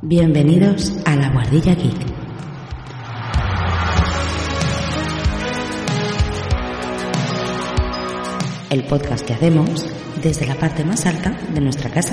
Bienvenidos a La Guardilla Geek. El podcast que hacemos desde la parte más alta de nuestra casa.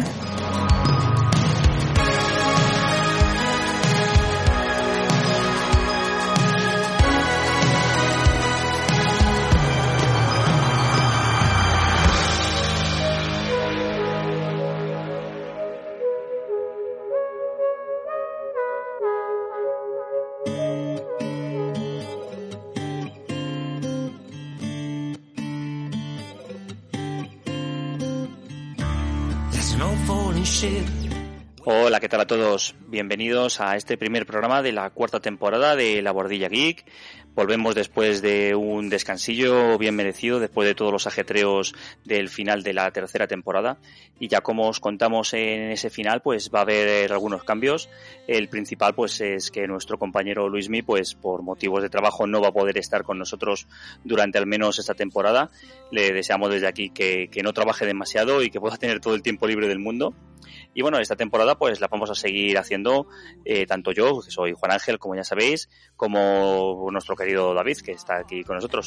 Hola, ¿qué tal a todos? Bienvenidos a este primer programa de la cuarta temporada de La Guardilla Geek. Volvemos después de un descansillo bien merecido, después de todos los ajetreos del final de la tercera temporada. Y ya como os contamos en ese final, pues va a haber algunos cambios. El principal pues es que nuestro compañero Luismi, pues por motivos de trabajo no va a poder estar con nosotros durante al menos esta temporada. Le deseamos desde aquí que no trabaje demasiado y que pueda tener todo el tiempo libre del mundo. Y bueno, esta temporada pues la vamos a seguir haciendo tanto yo, que soy Juan Ángel, como ya sabéis, como nuestro querido David, que está aquí con nosotros.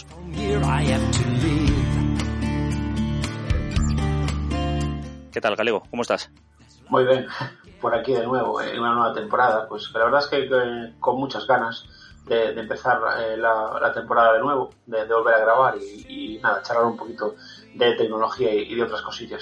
¿Qué tal, Galego? ¿Cómo estás? Muy bien, por aquí de nuevo, en una nueva temporada. Pues la verdad es que con muchas ganas de empezar la temporada de nuevo, de volver a grabar y nada, charlar un poquito de tecnología y de otras cosillas.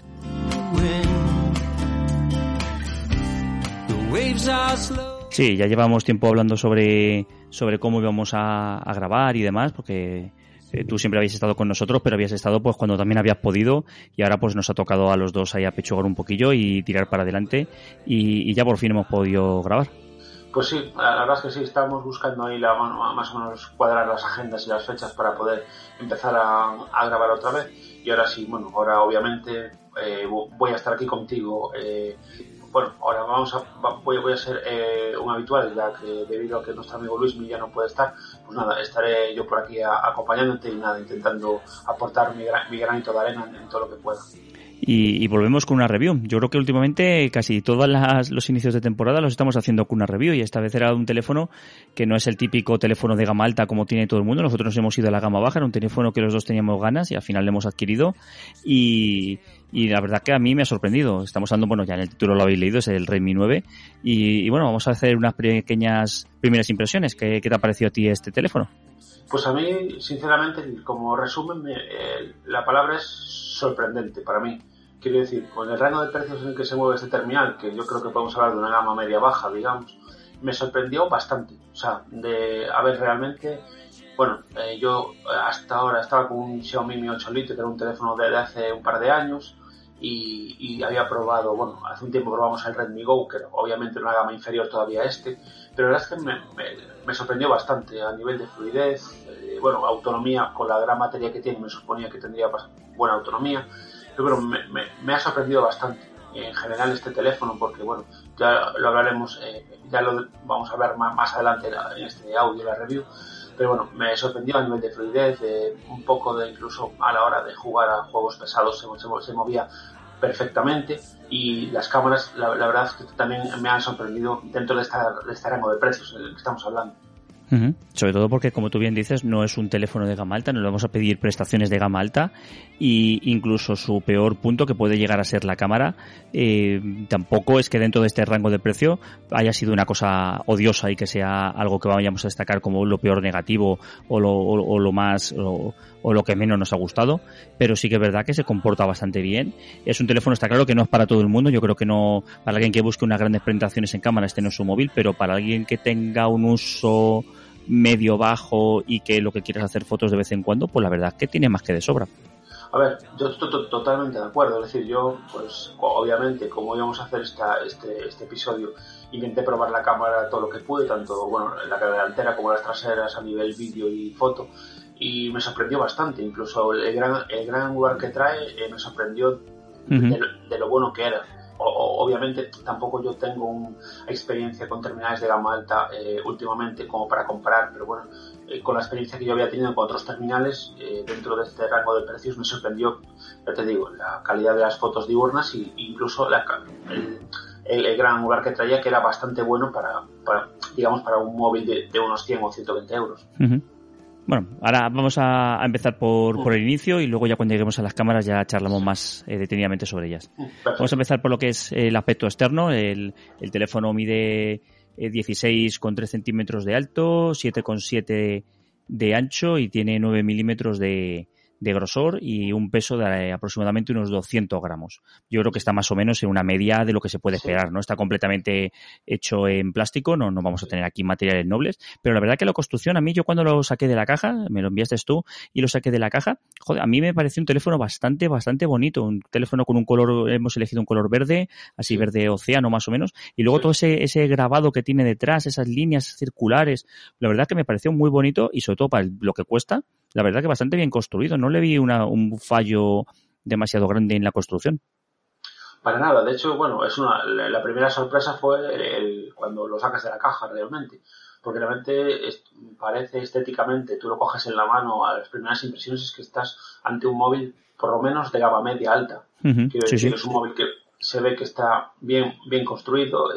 Sí, ya llevamos tiempo hablando sobre cómo íbamos a grabar y demás, porque tú siempre habías estado con nosotros, pero habías estado pues cuando también habías podido, y ahora pues nos ha tocado a los dos ahí apechugar un poquillo y tirar para adelante, y ya por fin hemos podido grabar. Pues sí, la verdad es que sí, estábamos buscando ahí más o menos cuadrar las agendas y las fechas para poder empezar a grabar otra vez, y ahora sí, bueno, ahora obviamente voy a estar aquí contigo. Bueno, ahora voy a ser un habitual, ya que debido a que nuestro amigo Luis ya no puede estar, pues nada, estaré yo por aquí acompañándote y nada, intentando aportar mi granito de arena en todo lo que pueda. Y volvemos con una review. Yo creo que últimamente casi todos los inicios de temporada los estamos haciendo con una review, y esta vez era un teléfono que no es el típico teléfono de gama alta como tiene todo el mundo. Nosotros nos hemos ido a la gama baja, era un teléfono que los dos teníamos ganas y al final lo hemos adquirido, y la verdad que a mí me ha sorprendido. Estamos hablando, bueno, ya en el título lo habéis leído, es el Redmi 9, y bueno, vamos a hacer unas pequeñas primeras impresiones. ¿Qué te ha parecido a ti este teléfono? Pues a mí, sinceramente, como resumen, la palabra es sorprendente para mí. Quiero decir, con el rango de precios en el que se mueve este terminal, que yo creo que podemos hablar de una gama media-baja, digamos, me sorprendió bastante. O sea, a ver, realmente, bueno, yo hasta ahora estaba con un Xiaomi Mi 8 Lite, que era un teléfono de hace un par de años, y había probado, bueno, hace un tiempo probamos el Redmi Go, que obviamente era una gama inferior todavía a este, pero la verdad es que me sorprendió bastante a nivel de fluidez, bueno, autonomía, con la gran batería que tiene me suponía que tendría buena autonomía. Pero me ha sorprendido bastante en general este teléfono, porque bueno, ya lo hablaremos, ya lo vamos a ver más adelante en este audio, la review, pero bueno, me sorprendió a nivel de fluidez, un poco de incluso a la hora de jugar a juegos pesados se movía perfectamente, y las cámaras la verdad es que también me han sorprendido dentro de este rango de precios en el que estamos hablando. Uh-huh. Sobre todo porque, como tú bien dices, no es un teléfono de gama alta, no le vamos a pedir prestaciones de gama alta, y incluso su peor punto, que puede llegar a ser la cámara, tampoco es que dentro de este rango de precio haya sido una cosa odiosa y que sea algo que vayamos a destacar como lo peor negativo o lo que menos nos ha gustado, pero sí que es verdad que se comporta bastante bien. Es un teléfono, está claro que no es para todo el mundo. Yo creo que no, para alguien que busque unas grandes presentaciones en cámara, este no es su móvil, pero para alguien que tenga un uso medio bajo y que lo que quieras hacer fotos de vez en cuando, pues la verdad es que tiene más que de sobra. A ver, yo estoy totalmente de acuerdo. Es decir, yo, pues obviamente, como íbamos a hacer este episodio, intenté probar la cámara todo lo que pude, tanto bueno la delantera como las traseras a nivel vídeo y foto, y me sorprendió bastante. Incluso el gran angular que trae me sorprendió de lo bueno que era. Obviamente tampoco yo tengo una experiencia con terminales de gama alta últimamente como para comparar, pero bueno, con la experiencia que yo había tenido con otros terminales dentro de este rango de precios me sorprendió, ya te digo, la calidad de las fotos diurnas e incluso el gran angular que traía, que era bastante bueno para un móvil de unos 100 o 120 euros. Uh-huh. Bueno, ahora vamos a empezar por el inicio y luego ya cuando lleguemos a las cámaras ya charlamos más detenidamente sobre ellas. Perfecto. Vamos a empezar por lo que es el aspecto externo. El teléfono mide 16,3 centímetros de alto, 7,7 de ancho y tiene 9 milímetros de grosor y un peso de aproximadamente unos 200 gramos. Yo creo que está más o menos en una media de lo que se puede esperar, ¿no? Está completamente hecho en plástico, no vamos a tener aquí materiales nobles, pero la verdad que la construcción, a mí, yo cuando lo saqué de la caja, me lo enviaste tú y lo saqué de la caja, joder, a mí me pareció un teléfono bastante bonito, un teléfono con un color, hemos elegido un color verde, así verde océano más o menos, y luego todo ese grabado que tiene detrás, esas líneas circulares, la verdad que me pareció muy bonito y sobre todo para lo que cuesta, la verdad que bastante bien construido. No le vi un fallo demasiado grande en la construcción. Para nada. De hecho, bueno, la primera sorpresa fue cuando lo sacas de la caja realmente. Porque realmente parece estéticamente, tú lo coges en la mano, a las primeras impresiones es que estás ante un móvil por lo menos de gama media alta. Uh-huh. Quiero decir, es un móvil que se ve que está bien construido,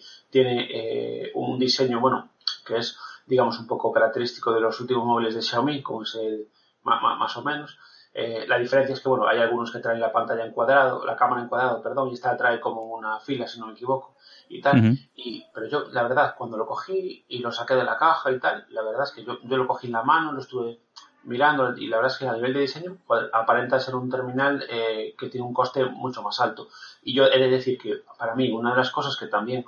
tiene un diseño, bueno, que es, digamos, un poco característico de los últimos móviles de Xiaomi, como es más o menos. La diferencia es que, bueno, hay algunos que traen la pantalla en cuadrado, la cámara en cuadrado, perdón, y esta trae como una fila, si no me equivoco, y tal. Uh-huh. Pero yo, la verdad, cuando lo cogí y lo saqué de la caja y tal, la verdad es que yo lo cogí en la mano, lo estuve mirando y la verdad es que a nivel de diseño aparenta ser un terminal que tiene un coste mucho más alto. Y yo he de decir que, para mí, una de las cosas que también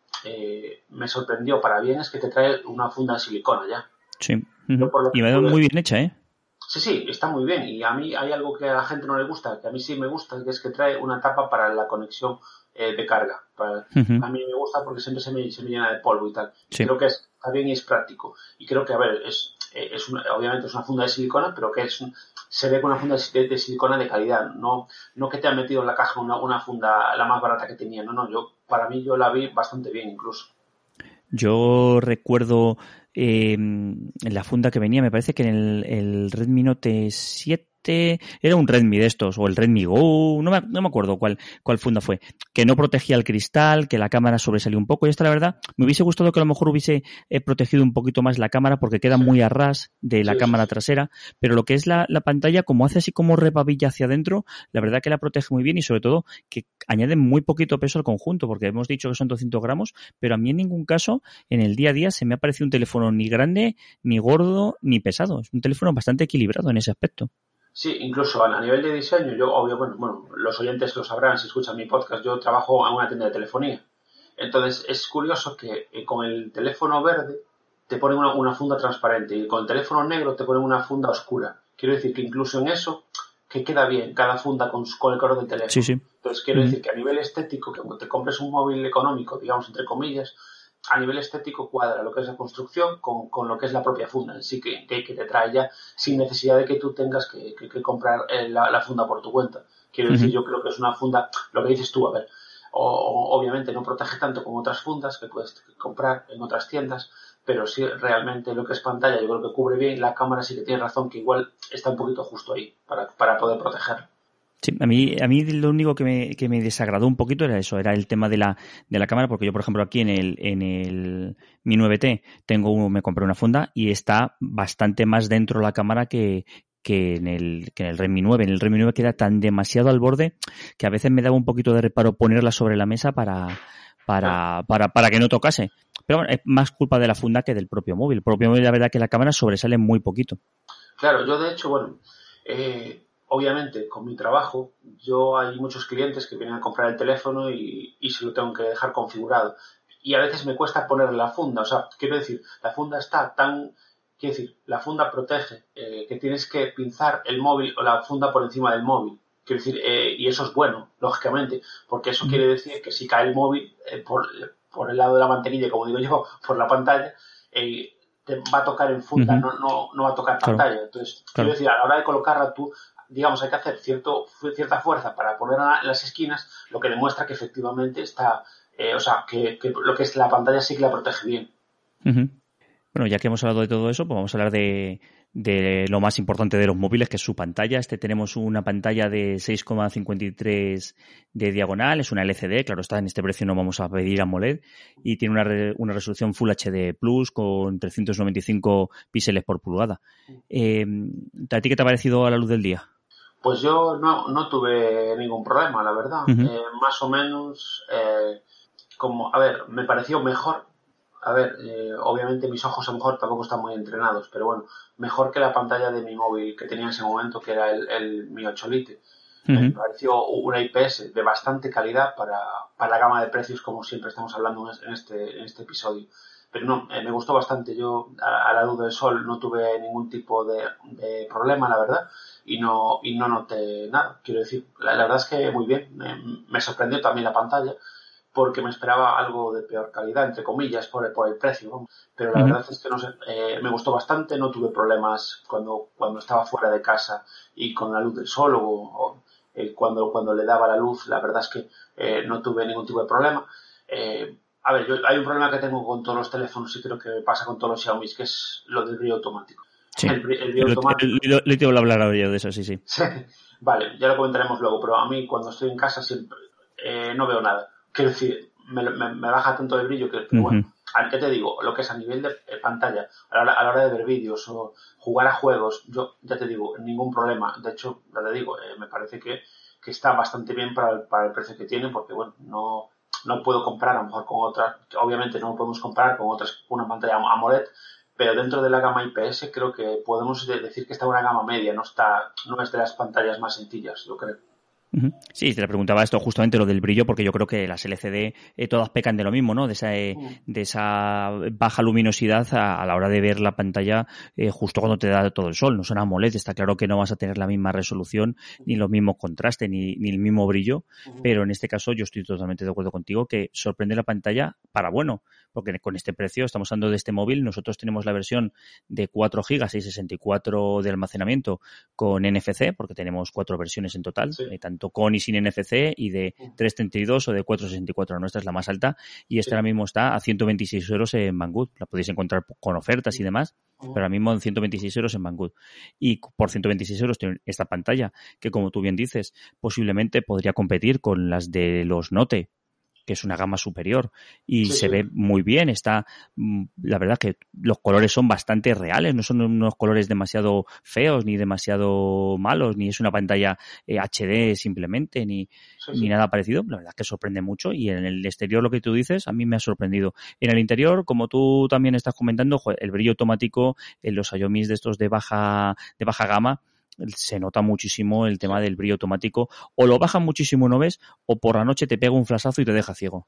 me sorprendió para bien es que te trae una funda de silicona ya. Sí. Uh-huh. Y me da muy bien hecha, ¿eh? Sí, está muy bien. Y a mí hay algo que a la gente no le gusta, que a mí sí me gusta, que es que trae una tapa para la conexión de carga. Uh-huh. A mí me gusta porque siempre se me llena de polvo y tal. Sí. Creo que está bien y es práctico. Y creo que, a ver, obviamente es una funda de silicona, pero que se ve con una funda de silicona de calidad. No que te han metido en la caja una funda la más barata que tenía. Para mí yo la vi bastante bien incluso. Yo recuerdo en la funda que venía, me parece que en el Redmi Note 7 era un Redmi de estos, o el Redmi Go, no me acuerdo cuál funda fue, que no protegía el cristal, que la cámara sobresalió un poco, y esta la verdad, me hubiese gustado que a lo mejor hubiese protegido un poquito más la cámara, porque queda muy a ras de la cámara trasera, pero lo que es la pantalla, como hace así como repabilla hacia adentro, la verdad que la protege muy bien y sobre todo que añade muy poquito peso al conjunto, porque hemos dicho que son 200 gramos, pero a mí en ningún caso, en el día a día, se me ha parecido un teléfono ni grande, ni gordo, ni pesado. Es un teléfono bastante equilibrado en ese aspecto. Sí, incluso a nivel de diseño, bueno, los oyentes lo sabrán si escuchan mi podcast, yo trabajo en una tienda de telefonía. Entonces, es curioso que con el teléfono verde te ponen una funda transparente y con el teléfono negro te ponen una funda oscura. Quiero decir que incluso en eso, que queda bien cada funda con el color del teléfono. Sí. Entonces, quiero decir que a nivel estético, que cuando te compres un móvil económico, digamos, entre comillas, a nivel estético cuadra lo que es la construcción con lo que es la propia funda en sí que te trae ya sin necesidad de que tú tengas que comprar la funda por tu cuenta. Quiero decir, yo creo que es una funda, lo que dices tú, a ver, obviamente no protege tanto como otras fundas que puedes comprar en otras tiendas, pero sí realmente lo que es pantalla yo creo que cubre bien. La cámara sí que tiene razón, que igual está un poquito justo ahí para poder protegerla. Sí, a mí lo único que me desagradó un poquito era eso, era el tema de la cámara, porque yo, por ejemplo, aquí en el Mi 9T me compré una funda y está bastante más dentro la cámara que en el Redmi 9. En el Redmi 9 queda tan demasiado al borde que a veces me daba un poquito de reparo ponerla sobre la mesa para que no tocase. Pero bueno, es más culpa de la funda que del propio móvil. El propio móvil, la verdad que la cámara sobresale muy poquito. Claro, yo de hecho, bueno, obviamente, con mi trabajo, hay muchos clientes que vienen a comprar el teléfono y se lo tengo que dejar configurado. Y a veces me cuesta poner la funda. O sea, quiero decir, la funda está quiero decir, la funda protege, que tienes que pinzar el móvil o la funda por encima del móvil. Quiero decir, y eso es bueno, lógicamente, porque eso quiere decir que si cae el móvil por el lado de la mantequilla, como digo yo, por la pantalla, te va a tocar en funda, no va a tocar pantalla. Entonces, quiero decir, a la hora de colocarla tú, digamos, hay que hacer cierta fuerza para ponerla en las esquinas, lo que demuestra que efectivamente está, que lo que es la pantalla sí que la protege bien. Uh-huh. Bueno, ya que hemos hablado de todo eso, pues vamos a hablar de lo más importante de los móviles, que es su pantalla. Tenemos una pantalla de 6,53 de diagonal, es una LCD, claro está, en este precio no vamos a pedir AMOLED, y tiene una resolución Full HD Plus con 395 píxeles por pulgada. ¿A ti qué te ha parecido a la luz del día? Pues yo no tuve ningún problema, la verdad. Uh-huh. Más o menos, a ver, me pareció mejor. A ver, obviamente mis ojos a lo mejor tampoco están muy entrenados, pero bueno, mejor que la pantalla de mi móvil que tenía en ese momento, que era el Mi 8 Lite. Uh-huh. Me pareció una IPS de bastante calidad para la gama de precios, como siempre estamos hablando en este episodio. Pero no, me gustó bastante. Yo a la luz del sol no tuve ningún tipo de problema, la verdad, y no noté nada. Quiero decir, la verdad es que muy bien. Me sorprendió también la pantalla, porque me esperaba algo de peor calidad, entre comillas, por el precio, ¿no? Pero la verdad es que no sé, me gustó bastante, no tuve problemas cuando estaba fuera de casa y con la luz del sol cuando le daba la luz, la verdad es que no tuve ningún tipo de problema. A ver, hay un problema que tengo con todos los teléfonos y creo que me pasa con todos los Xiaomi, que es lo del brillo automático. Sí, el brillo automático. Le tengo que hablar yo de eso, sí. Vale, ya lo comentaremos luego, pero a mí cuando estoy en casa siempre no veo nada. Quiero decir, me baja tanto el brillo que bueno, ¿qué te digo? Lo que es a nivel de pantalla, a la hora de ver vídeos o jugar a juegos, yo ya te digo, ningún problema. De hecho, ya te digo, me parece que está bastante bien para el precio que tiene, porque bueno, no puedo comparar a lo mejor con otras, obviamente no podemos comparar con otras, una pantalla AMOLED, pero dentro de la gama IPS creo que podemos decir que está en una gama media, no es de las pantallas más sencillas, yo creo. Sí, te preguntaba esto justamente lo del brillo, porque yo creo que las LCD todas pecan de lo mismo, ¿no? De esa baja luminosidad a la hora de ver la pantalla justo cuando te da todo el sol. No son AMOLED, está claro que no vas a tener la misma resolución, ni los mismos contrastes, ni el mismo brillo, pero en este caso yo estoy totalmente de acuerdo contigo que sorprende la pantalla para bueno, porque con este precio estamos hablando de este móvil. Nosotros tenemos la versión de 4 GB y 64 de almacenamiento con NFC, porque tenemos 4 versiones en total, tanto con y sin NFC, y de 332 o de 464. La nuestra es la más alta y esta ahora mismo está a 126 euros en Banggood. La podéis encontrar con ofertas y demás, pero ahora mismo en 126 euros en Banggood. Y por 126 euros tiene esta pantalla que, como tú bien dices, posiblemente podría competir con las de los Note, que es una gama superior y se ve muy bien. Está, la verdad que los colores son bastante reales, no son unos colores demasiado feos ni demasiado malos, ni es una pantalla HD simplemente, ni nada parecido. La verdad que sorprende mucho, y en el exterior, lo que tú dices, a mí me ha sorprendido. En el interior, como tú también estás comentando, el brillo automático en los Xiaomi de estos de baja gama, se nota muchísimo el tema del brillo automático. O lo baja muchísimo, no ves, o por la noche te pega un flashazo y te deja ciego.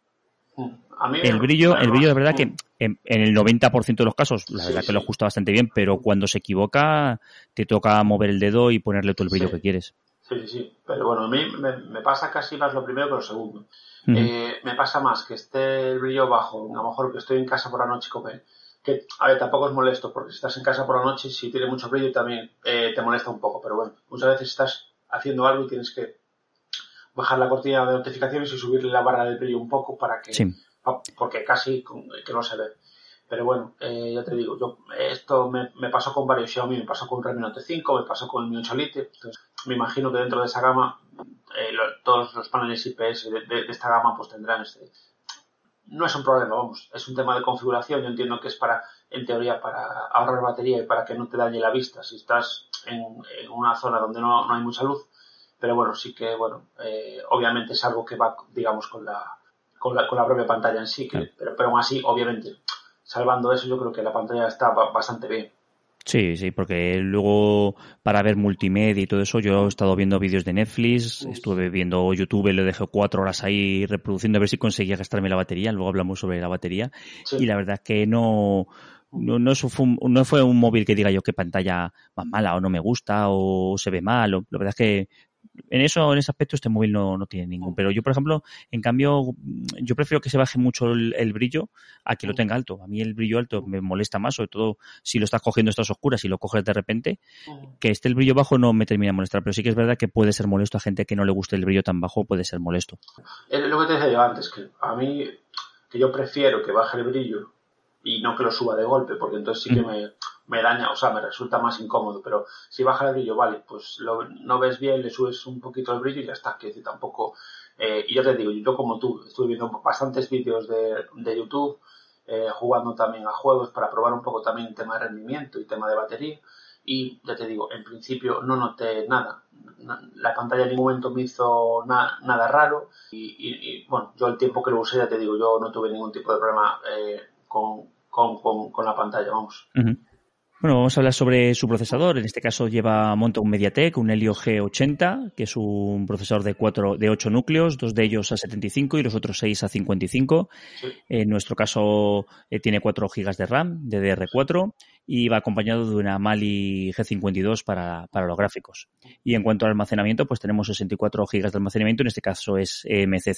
El brillo de verdad que en el 90% de los casos, la verdad que lo ajusta bastante bien, pero cuando se equivoca te toca mover el dedo y ponerle todo el brillo que quieres. Sí, pero bueno, a mí me pasa casi más lo primero que lo segundo. Me pasa más que esté el brillo bajo, a lo mejor que estoy en casa por la noche que, a ver, tampoco es molesto, porque si estás en casa por la noche, si tiene mucho brillo también te molesta un poco, pero bueno, muchas veces estás haciendo algo y tienes que bajar la cortina de notificaciones y subirle la barra de brillo un poco para que, porque casi que no se ve. Pero bueno, ya te digo, esto me pasó con varios Xiaomi, me pasó con un Redmi Note 5, me pasó con el Mi 8 Lite, entonces me imagino que dentro de esa gama todos los paneles IPS de esta gama pues tendrán no es un problema, vamos, es un tema de configuración. Yo entiendo que es en teoría, para ahorrar batería y para que no te dañe la vista si estás en una zona donde no hay mucha luz, pero bueno, sí que, bueno, obviamente es algo que va, digamos, con la propia pantalla en sí, pero aún así, obviamente, salvando eso, yo creo que la pantalla está bastante bien. Sí, porque luego para ver multimedia y todo eso, yo he estado viendo vídeos de Netflix, estuve viendo YouTube, le dejé 4 horas ahí reproduciendo a ver si conseguía gastarme la batería. Luego hablamos sobre la batería y la verdad es que no fue un móvil que diga yo qué pantalla más mala, o no me gusta, o se ve mal. La verdad es que en ese aspecto este móvil no tiene ningún. Pero yo, por ejemplo, en cambio, yo prefiero que se baje mucho el brillo a que lo tenga alto. A mí el brillo alto me molesta más, sobre todo si lo estás cogiendo a estas oscuras y lo coges de repente. Que esté el brillo bajo no me termina de molestar, pero sí que es verdad que puede ser molesto a gente que no le guste el brillo tan bajo, puede ser molesto. Lo que te decía yo antes, que a mí, que yo prefiero que baje el brillo y no que lo suba de golpe, porque entonces sí que me daña, o sea, me resulta más incómodo, pero si baja el brillo, vale, pues no ves bien, le subes un poquito el brillo y ya está, que decir, tampoco, y ya te digo, yo como tú, estuve viendo bastantes vídeos de YouTube, jugando también a juegos para probar un poco también el tema de rendimiento y tema de batería, y ya te digo, en principio no noté nada, la pantalla en ningún momento me hizo nada raro, y bueno, yo el tiempo que lo usé, ya te digo, yo no tuve ningún tipo de problema con la pantalla, vamos. Uh-huh. Bueno, vamos a hablar sobre su procesador. En este caso monta un MediaTek, un Helio G80, que es un procesador de 8 núcleos, 2 de ellos a 75 y los otros 6 a 55. Sí. En nuestro caso tiene 4 GB de RAM, DDR4, y va acompañado de una Mali G52 para los gráficos. Y en cuanto al almacenamiento, pues tenemos 64 GB de almacenamiento, en este caso es EMC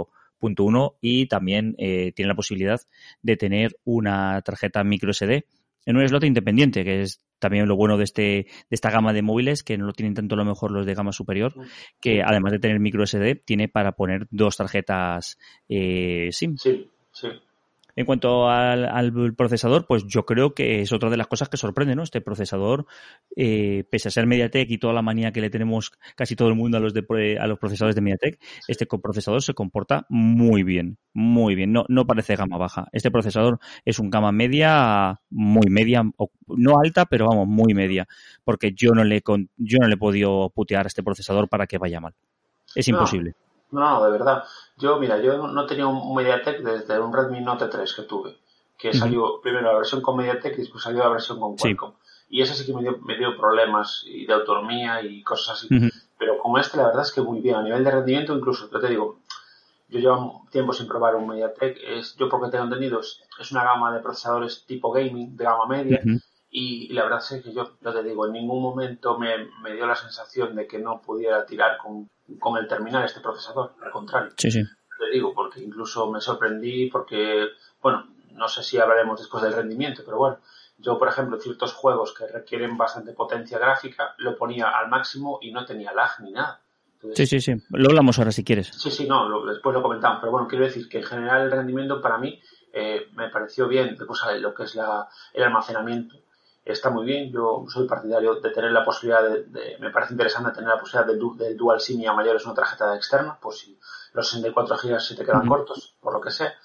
5.1 y también tiene la posibilidad de tener una tarjeta microSD en un slot independiente, que es también lo bueno de esta gama de móviles, que no lo tienen tanto a lo mejor los de gama superior, que además de tener micro SD, tiene para poner 2 tarjetas SIM. Sí, sí. En cuanto al procesador, pues yo creo que es otra de las cosas que sorprende, ¿no? Este procesador, pese a ser MediaTek y toda la manía que le tenemos casi todo el mundo a los procesadores de MediaTek, este procesador se comporta muy bien, muy bien. No parece gama baja. Este procesador es un gama media, muy media, no alta, pero vamos, muy media, porque yo no le he podido putear a este procesador para que vaya mal. Es imposible. No, de verdad. Yo no tenía un MediaTek desde un Redmi Note 3 que tuve, que salió primero la versión con MediaTek y después salió la versión con Qualcomm. Sí. Y ese sí que me dio problemas y de autonomía y cosas así. Pero con este la verdad es que muy bien. A nivel de rendimiento incluso, yo te digo, yo llevo tiempo sin probar un MediaTek. Yo porque tengo entendido, es una gama de procesadores tipo gaming, de gama media. Y la verdad es que yo te digo, en ningún momento me dio la sensación de que no pudiera tirar con el terminal este procesador, al contrario. Sí. Te digo, porque incluso me sorprendí porque, bueno, no sé si hablaremos después del rendimiento, pero bueno, yo, por ejemplo, ciertos juegos que requieren bastante potencia gráfica, lo ponía al máximo y no tenía lag ni nada. Entonces, sí. Lo hablamos ahora si quieres. Sí, después lo comentamos, pero bueno, quiero decir que en general el rendimiento para mí me pareció bien. Después lo que es el almacenamiento está muy bien. Yo soy partidario de tener la posibilidad me parece interesante tener la posibilidad del Dual SIM y a mayores una tarjeta externa, pues si los 64 GB se te quedan cortos, por lo que sea.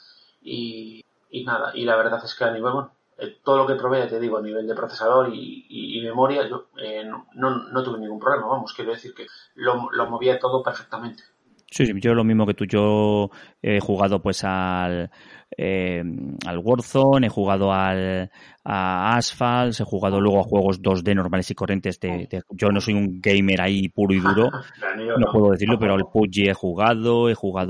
Y nada, y la verdad es que a nivel, bueno, todo lo que probé, te digo, a nivel de procesador y memoria, yo no tuve ningún problema, vamos, quiero decir que lo movía todo perfectamente. Sí, yo lo mismo que tú. Yo he jugado pues al Warzone, he jugado a Asphalt, he jugado luego a juegos 2D normales y corrientes. Yo no soy un gamer ahí puro y duro, no puedo decirlo, pero al PUBG he jugado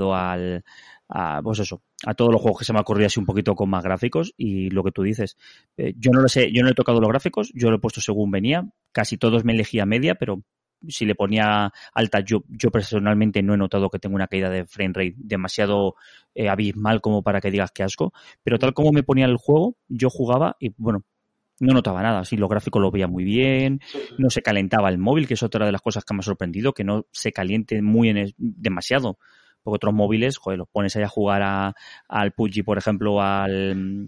pues eso, a todos los juegos que se me ha ocurrido así un poquito con más gráficos. Y lo que tú dices, yo no lo sé, yo no he tocado los gráficos, yo lo he puesto según venía, casi todos me elegía media, pero si le ponía alta, yo personalmente no he notado que tenga una caída de frame rate demasiado abismal como para que digas qué asco, pero tal como me ponía el juego, yo jugaba y bueno, no notaba nada. Sí, los gráficos los veía muy bien, no se calentaba el móvil, que es otra de las cosas que me ha sorprendido, que no se caliente demasiado, porque otros móviles, joder, los pones ahí a jugar al PUBG, por ejemplo, al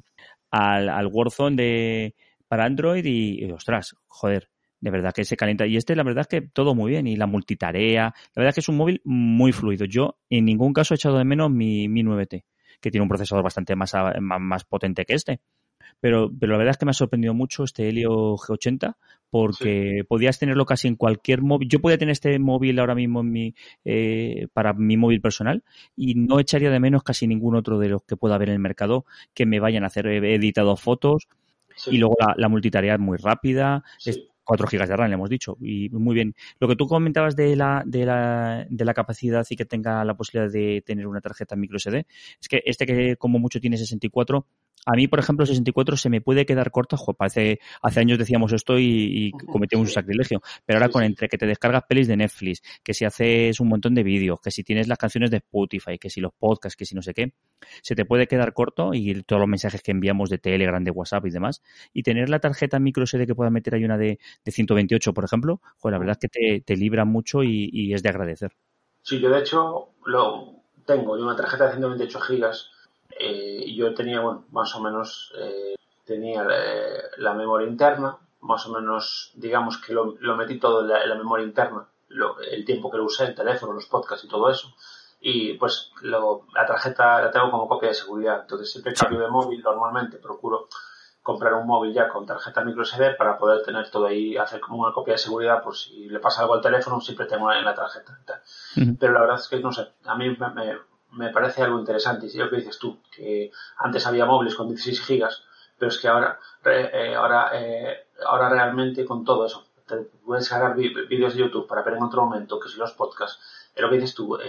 Warzone para Android y ostras, joder, de verdad que se calienta. Y la verdad es que todo muy bien. Y la multitarea, la verdad es que es un móvil muy fluido. Yo en ningún caso he echado de menos mi 9T, que tiene un procesador bastante más potente que este. Pero la verdad es que me ha sorprendido mucho este Helio G80, porque podías tenerlo casi en cualquier móvil. Yo podía tener este móvil ahora mismo para mi móvil personal y no echaría de menos casi ningún otro de los que pueda haber en el mercado que me vayan a hacer. He editado fotos y luego la multitarea es muy rápida. 4 GB de RAM, le hemos dicho, y muy bien. Lo que tú comentabas de la capacidad y que tenga la posibilidad de tener una tarjeta micro SD, es que que como mucho tiene 64, a mí, por ejemplo, 64 se me puede quedar corta. Hace años decíamos esto y cometíamos un sacrilegio, pero ahora entre que te descargas pelis de Netflix, que si haces un montón de vídeos, que si tienes las canciones de Spotify, que si los podcasts, que si no sé qué, se te puede quedar corto, y todos los mensajes que enviamos de Telegram, de WhatsApp y demás, y tener la tarjeta micro SD que pueda meter ahí una de 128, por ejemplo, la verdad es que te libra mucho y es de agradecer. Sí, yo de hecho tengo una tarjeta de 128 gigas Y yo tenía, bueno, más o menos tenía la memoria interna, más o menos, digamos que lo metí todo en la memoria interna, el tiempo que lo usé, el teléfono, los podcasts y todo eso. Y pues la tarjeta la tengo como copia de seguridad. Entonces siempre cambio de móvil, normalmente procuro comprar un móvil ya con tarjeta micro SD para poder tener todo ahí, hacer como una copia de seguridad por si le pasa algo al teléfono, siempre tengo en la tarjeta. Pero la verdad es que, no sé, a mí me parece algo interesante. Y es lo que dices tú, que antes había móviles con 16 gigas, pero es que ahora realmente con todo eso, te puedes cargar vídeos de YouTube para ver en otro momento, que si los podcasts, lo que dices tú,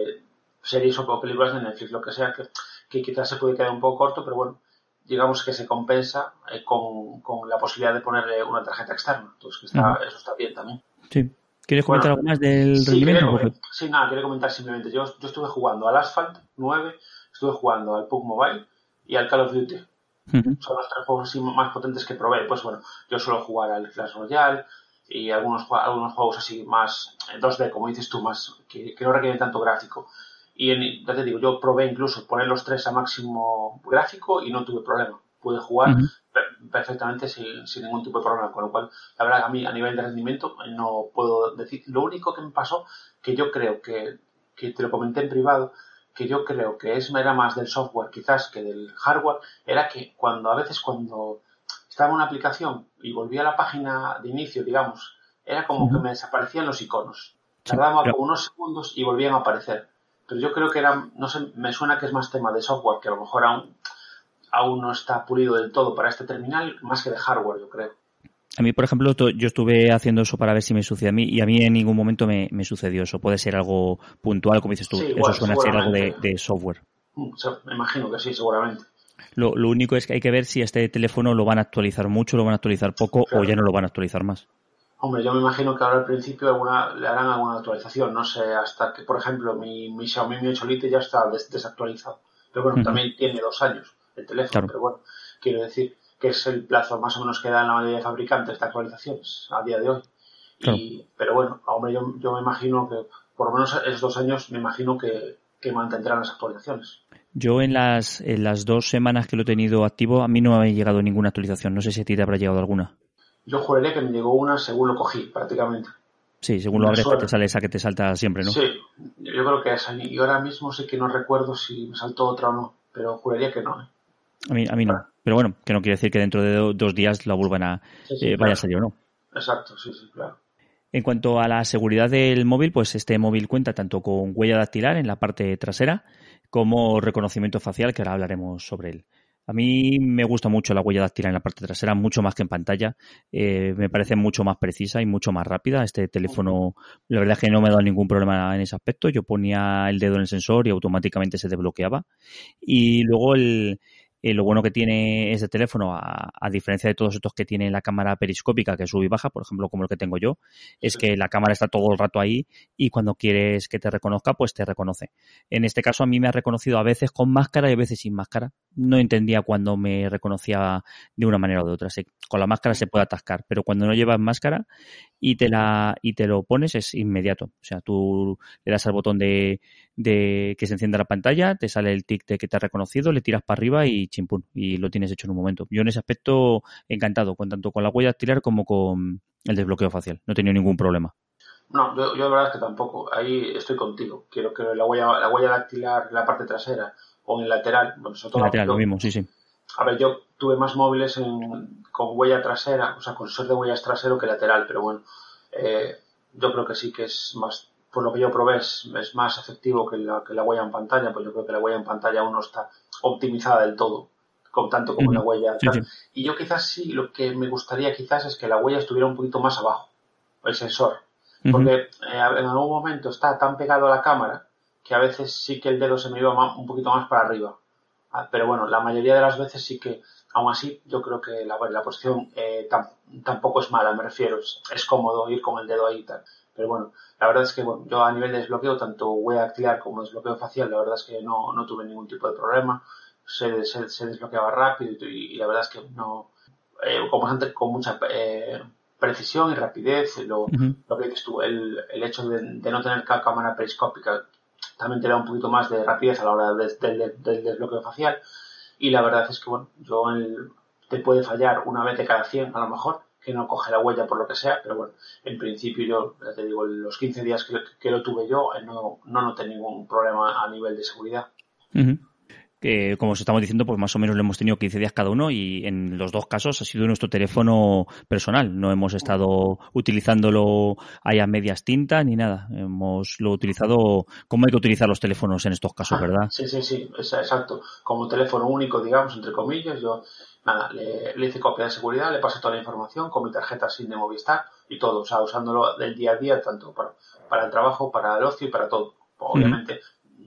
series o películas de Netflix, lo que sea, que quizás se puede quedar un poco corto, pero bueno, digamos que se compensa con la posibilidad de ponerle una tarjeta externa. Entonces, eso está bien también. Sí. ¿Quieres comentar algo más del rendimiento? Sí, nada, quería comentar simplemente. Yo estuve jugando al Asphalt 9, estuve jugando al PUBG Mobile y al Call of Duty. Son los 3 juegos así más potentes que probé. Pues bueno, yo suelo jugar al Clash Royale y algunos juegos así más 2D, como dices tú, más que no requieren tanto gráfico. Y ya te digo, yo probé incluso poner los 3 a máximo gráfico y no tuve problema. Pude jugar perfectamente sin ningún tipo de problema, con lo cual, la verdad, a mí a nivel de rendimiento no puedo decir. Lo único que me pasó, que yo creo que te lo comenté en privado, que yo creo que era más del software quizás que del hardware, era que a veces cuando estaba en una aplicación y volvía a la página de inicio, digamos, era como que me desaparecían los iconos. Tardaba como unos segundos y volvían a aparecer. Pero yo creo que no sé, me suena que es más tema de software, que a lo mejor aún no está pulido del todo para este terminal, más que de hardware, yo creo. A mí, por ejemplo, yo estuve haciendo eso para ver si me sucede a mí y a mí en ningún momento me sucedió eso. Puede ser algo puntual, como dices tú. Sí, eso suena a ser algo de software. Me imagino que sí, seguramente. Lo único es que hay que ver si este teléfono lo van a actualizar mucho, lo van a actualizar poco, claro, o ya no lo van a actualizar más. Hombre, yo me imagino que ahora al principio le harán alguna actualización. No sé, hasta que, por ejemplo, mi Xiaomi Mi 8 Lite ya está desactualizado. Pero bueno, también tiene 2 años el teléfono. Claro. Pero bueno, quiero decir que es el plazo más o menos que dan la mayoría de fabricantes de actualizaciones a día de hoy. Claro. Pero bueno, hombre, yo me imagino que por lo menos esos 2 años me imagino que mantendrán las actualizaciones. Yo en las 2 semanas que lo he tenido activo, a mí no me ha llegado ninguna actualización. No sé si a ti te habrá llegado alguna. Yo juraría que me llegó una según lo cogí, prácticamente. Sí, según lo abres te sale esa que te salta siempre, ¿no? Sí, yo creo que esa. Y ahora mismo sí que no recuerdo si me saltó otra o no, pero juraría que no. A mí no. Pero bueno, que no quiere decir que dentro de 2 días la vuelvan a vaya a salir o no. Exacto, sí, claro. En cuanto a la seguridad del móvil, pues este móvil cuenta tanto con huella dactilar en la parte trasera como reconocimiento facial, que ahora hablaremos sobre él. A mí me gusta mucho la huella dactilar en la parte trasera, mucho más que en pantalla. Me parece mucho más precisa y mucho más rápida. Este teléfono, la verdad es que no me ha dado ningún problema en ese aspecto. Yo ponía el dedo en el sensor y automáticamente se desbloqueaba. Y luego lo bueno que tiene este teléfono, a diferencia de todos estos que tiene la cámara periscópica que sube y baja, por ejemplo, como el que tengo yo, es que la cámara está todo el rato ahí y cuando quieres que te reconozca, pues te reconoce. En este caso, a mí me ha reconocido a veces con máscara y a veces sin máscara. No entendía cuando me reconocía de una manera o de otra. Con la máscara se puede atascar, pero cuando no llevas máscara y te lo pones es inmediato. O sea, tú le das al botón de que se encienda la pantalla, te sale el tic de que te ha reconocido, le tiras para arriba y chimpún, y lo tienes hecho en un momento. Yo en ese aspecto encantado, tanto con la huella dactilar como con el desbloqueo facial. No he tenido ningún problema. No, yo la verdad es que tampoco. Ahí estoy contigo. Quiero que la huella dactilar en la parte trasera o en el lateral. Bueno, sobre todo en el lateral, lo mismo, sí. A ver, yo tuve más móviles con huella trasera, o sea, con sensor de huellas trasero que lateral, pero bueno, yo creo que sí que es más, por lo que yo probé, es más efectivo que la huella en pantalla, pues yo creo que la huella en pantalla aún no está optimizada del todo, tanto como la huella. Sí. Y yo quizás sí, lo que me gustaría quizás es que la huella estuviera un poquito más abajo, el sensor, porque en algún momento está tan pegado a la cámara que a veces sí que el dedo se me iba un poquito más para arriba. Pero bueno, la mayoría de las veces sí que, aún así, yo creo que la posición tampoco es mala, me refiero. Es cómodo ir con el dedo ahí y tal. Pero bueno, la verdad es que bueno, yo a nivel de desbloqueo, tanto huella dactilar como desbloqueo facial, la verdad es que no tuve ningún tipo de problema. Se desbloqueaba rápido y la verdad es que no, como antes, con mucha precisión y rapidez. Lo que dices tú, el hecho de no tener cámara periscópica, también te da un poquito más de rapidez a la hora del desbloqueo facial. Y la verdad es que, bueno, te puede fallar una vez de cada 100 a lo mejor, que no coge la huella por lo que sea, pero bueno, en principio yo, ya te digo, los 15 días que lo tuve yo, no noté ningún problema a nivel de seguridad. Uh-huh. Como os estamos diciendo, pues más o menos lo hemos tenido 15 días cada uno y en los dos casos ha sido nuestro teléfono personal. No hemos estado utilizándolo ahí a medias tintas ni nada. Lo utilizado como hay que utilizar los teléfonos en estos casos, ¿verdad? Sí, exacto. Como teléfono único, digamos, entre comillas, yo nada, le hice copia de seguridad, le pasé toda la información con mi tarjeta SIM de Movistar y todo, o sea, usándolo del día a día, tanto para el trabajo, para el ocio y para todo. Obviamente,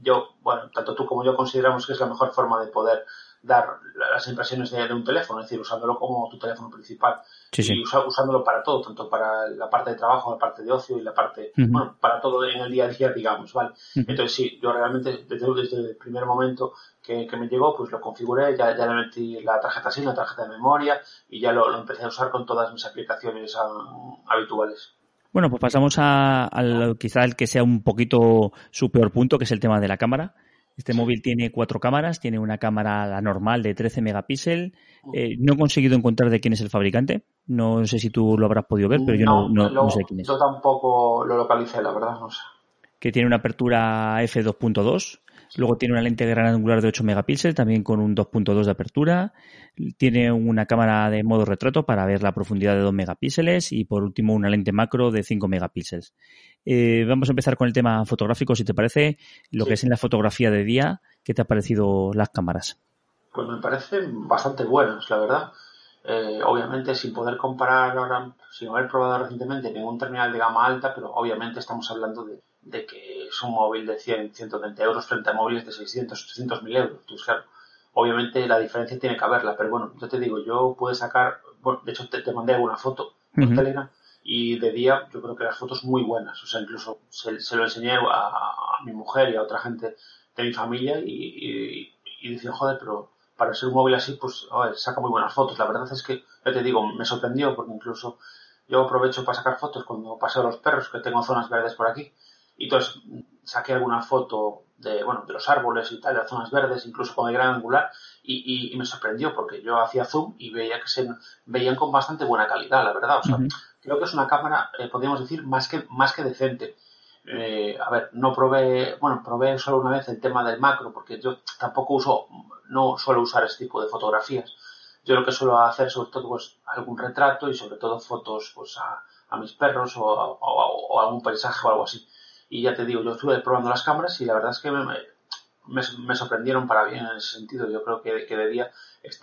tanto tú como yo consideramos que es la mejor forma de poder dar las impresiones de un teléfono, es decir, usándolo como tu teléfono principal. Y usándolo para todo, tanto para la parte de trabajo, la parte de ocio y la parte, para todo en el día a día, digamos, ¿vale? Entonces sí, yo realmente desde el primer momento que me llegó, pues lo configuré, ya le metí la tarjeta SIM, la tarjeta de memoria y ya lo empecé a usar con todas mis aplicaciones habituales. Bueno, pues pasamos quizá el que sea un poquito su peor punto, que es el tema de la cámara. Este móvil tiene 4 cámaras, tiene una cámara la normal de 13 megapíxeles. No he conseguido encontrar de quién es el fabricante. No sé si tú lo habrás podido ver, pero yo no sé quién es. Yo tampoco lo localicé, la verdad, no sé. Que tiene una apertura f2.2. Luego tiene una lente gran angular de 8 megapíxeles, también con un 2.2 de apertura. Tiene una cámara de modo retrato para ver la profundidad de 2 megapíxeles y, por último, una lente macro de 5 megapíxeles. Vamos a empezar con el tema fotográfico, si te parece. Lo que es en la fotografía de día, ¿qué te ha parecido las cámaras? Pues me parecen bastante buenas, la verdad. Obviamente, sin poder comparar ahora, sin haber probado recientemente ningún terminal de gama alta, pero obviamente estamos hablando de que es un móvil de 100, 120 euros frente a móviles de 600, 300.000 euros. Entonces, claro, obviamente la diferencia tiene que haberla, pero bueno, yo te digo, yo puedo sacar, bueno, de hecho te mandé alguna foto por Telegram y de día yo creo que las fotos muy buenas, o sea, incluso se lo enseñé a mi mujer y a otra gente de mi familia y decían, joder, pero para ser un móvil así, pues, saca muy buenas fotos. La verdad es que, yo te digo, me sorprendió porque incluso yo aprovecho para sacar fotos cuando paseo a los perros, que tengo zonas verdes por aquí. Y entonces saqué alguna foto de los árboles y tal, de las zonas verdes, incluso con el gran angular, y me sorprendió porque yo hacía zoom y veía que se veían con bastante buena calidad, la verdad. O sea, creo que es una cámara, podríamos decir, más que decente. Probé solo una vez el tema del macro, porque yo no suelo usar este tipo de fotografías. Yo lo que suelo hacer, sobre todo, pues algún retrato y sobre todo fotos pues a mis perros o algún paisaje o algo así. Y ya te digo, yo estuve probando las cámaras y la verdad es que me sorprendieron para bien en ese sentido. Yo creo que de día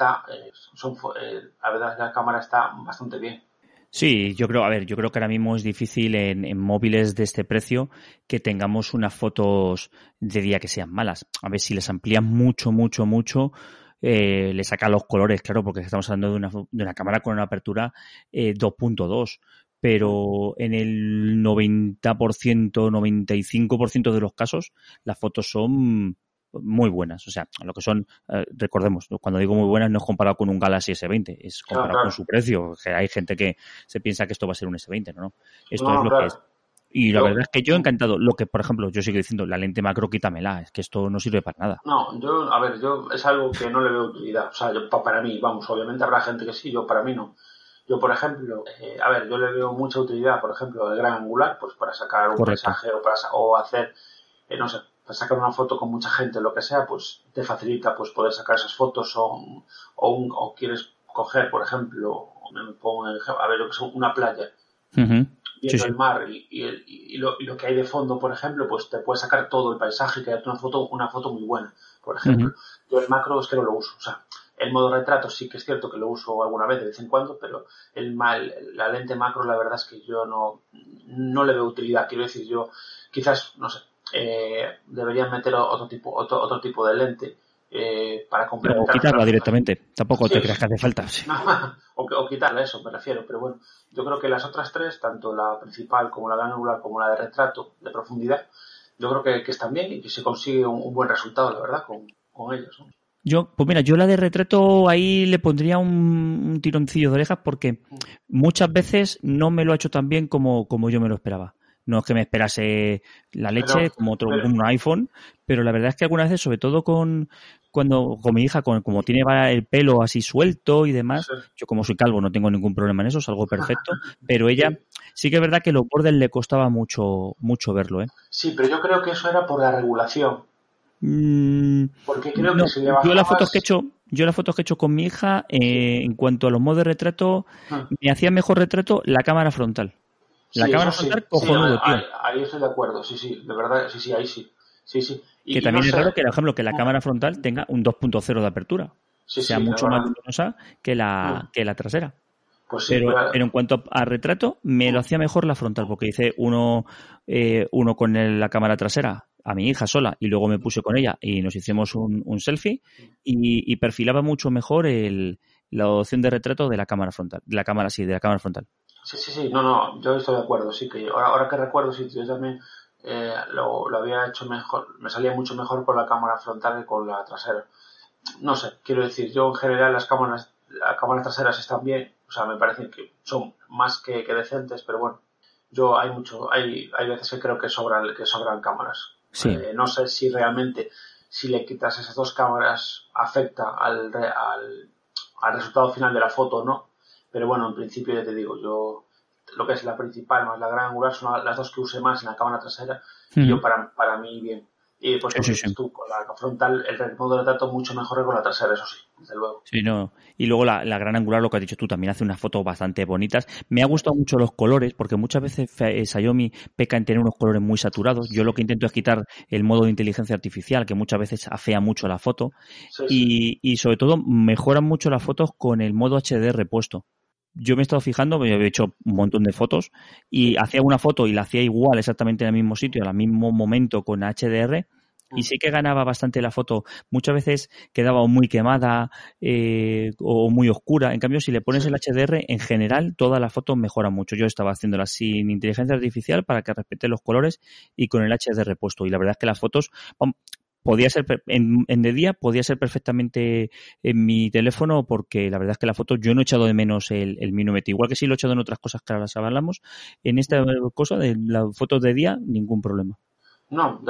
la verdad es que la cámara está bastante bien. Sí, yo creo que ahora mismo es difícil en móviles de este precio que tengamos unas fotos de día que sean malas. A ver, si les amplían mucho, le sacan los colores, claro, porque estamos hablando de una cámara con una apertura 2.2. Pero en el 90%, 95% de los casos, las fotos son muy buenas. O sea, lo que son, recordemos, cuando digo muy buenas no es comparado con un Galaxy S20, es comparado con su precio. Que hay gente que se piensa que esto va a ser un S20, ¿no? Esto es lo que es. Y la verdad es que yo encantado. Lo que, por ejemplo, yo sigo diciendo, la lente macro quítamela, es que esto no sirve para nada. No, yo es algo que no le veo utilidad. O sea, para mí, vamos, obviamente habrá gente que sí, para mí no. Yo, por ejemplo, yo le veo mucha utilidad, por ejemplo, el gran angular, pues para sacar un paisaje o hacer, no sé, para sacar una foto con mucha gente, lo que sea, pues te facilita pues poder sacar esas fotos o quieres coger, por ejemplo, me pongo yo que sé, una playa, viendo el mar y lo que hay de fondo, por ejemplo, pues te puedes sacar todo el paisaje y quedarte una foto muy buena, por ejemplo. Yo el macro es que no lo uso, o sea, el modo retrato sí que es cierto que lo uso alguna vez de vez en cuando, pero la lente macro la verdad es que yo no le veo utilidad. Quiero decir, yo quizás, no sé, deberían meter otro tipo de lente para complementar. O quitarla directamente, tampoco te creas que hace falta. Sí. o quitarla, eso me refiero, pero bueno, yo creo que las otras tres, tanto la principal como la gran angular como la de retrato de profundidad, yo creo que están bien y que se consigue un buen resultado, la verdad, con ellos, ¿no? Yo la de retrato ahí le pondría un tironcillo de orejas porque muchas veces no me lo ha hecho tan bien como yo me lo esperaba. no es que me esperase la leche como pero, un iPhone, pero la verdad es que algunas veces, sobre todo con mi hija, como tiene el pelo así suelto y demás, sí, yo como soy calvo no tengo ningún problema en eso, salgo perfecto, pero ella sí, sí que es verdad que los bordes le costaba mucho verlo, ¿eh? sí, pero yo creo que eso era por la regulación, porque creo que No, si le bajabas, yo las fotos que he hecho con mi hija, sí, en cuanto a los modos de retrato, mm, me hacía mejor retrato la cámara frontal. La sí, eso cámara sí, frontal, sí, cojonudo, tío. ahí estoy de acuerdo, sí, sí, de verdad, sí, sí, ahí sí, sí, sí, Que y no también es sé, raro que, por ejemplo, que la mm, cámara frontal tenga un 2.0 de apertura. sí, Sea sí, es mucho más verdad, luminosa que mm, la trasera. pues sí, Pero en cuanto a retrato, me lo mm, hacía mejor la frontal, porque hice uno con la cámara trasera a mi hija sola y luego me puse con ella y nos hicimos un selfie y perfilaba mucho mejor la opción de retrato de la cámara frontal, de la cámara frontal. sí, sí, sí, no, no, yo estoy de acuerdo, sí que ahora que recuerdo, sí, yo también lo había hecho mejor, me salía mucho mejor con la cámara frontal que con la trasera. No sé, quiero decir, yo en general las cámaras traseras están bien, o sea, me parecen que son más que decentes, pero bueno, yo hay veces que creo que sobran cámaras. Sí, No sé si realmente, si le quitas esas dos cámaras, afecta al resultado final de la foto o no, pero bueno, en principio ya te digo, yo lo que es la principal más la gran angular son las dos que use más en la cámara trasera y ujú, yo para mí bien. Y pues sí, lo que sí, dices sí. tú, con la frontal el modo de retrato mucho mejor que con la trasera, eso sí, desde luego. Sí, no. Y luego la gran angular, lo que has dicho tú, también hace unas fotos bastante bonitas. Me ha gustado mucho los colores, porque muchas veces Xiaomi peca en tener unos colores muy saturados. Yo lo que intento es quitar el modo de inteligencia artificial, que muchas veces afea mucho la foto. Sí, sí. Y sobre todo, mejoran mucho las fotos con el modo HDR puesto. Yo me he estado fijando, porque he hecho un montón de fotos, y Sí. hacía una foto y la hacía igual, exactamente en el mismo sitio, al mismo momento con HDR, y Mm. sí que ganaba bastante la foto. Muchas veces quedaba o muy quemada o muy oscura. En cambio, si le Sí. pones el HDR, en general, todas las fotos mejoran mucho. Yo estaba haciéndolas sin inteligencia artificial para que respete los colores y con el HDR puesto. Y la verdad es que las fotos, podía ser en de día podía ser perfectamente en mi teléfono, porque la verdad es que la foto yo no he echado de menos el minumetro, igual que sí lo he echado en otras cosas que ahora las hablamos. En esta cosa de las fotos de día, ningún problema. No,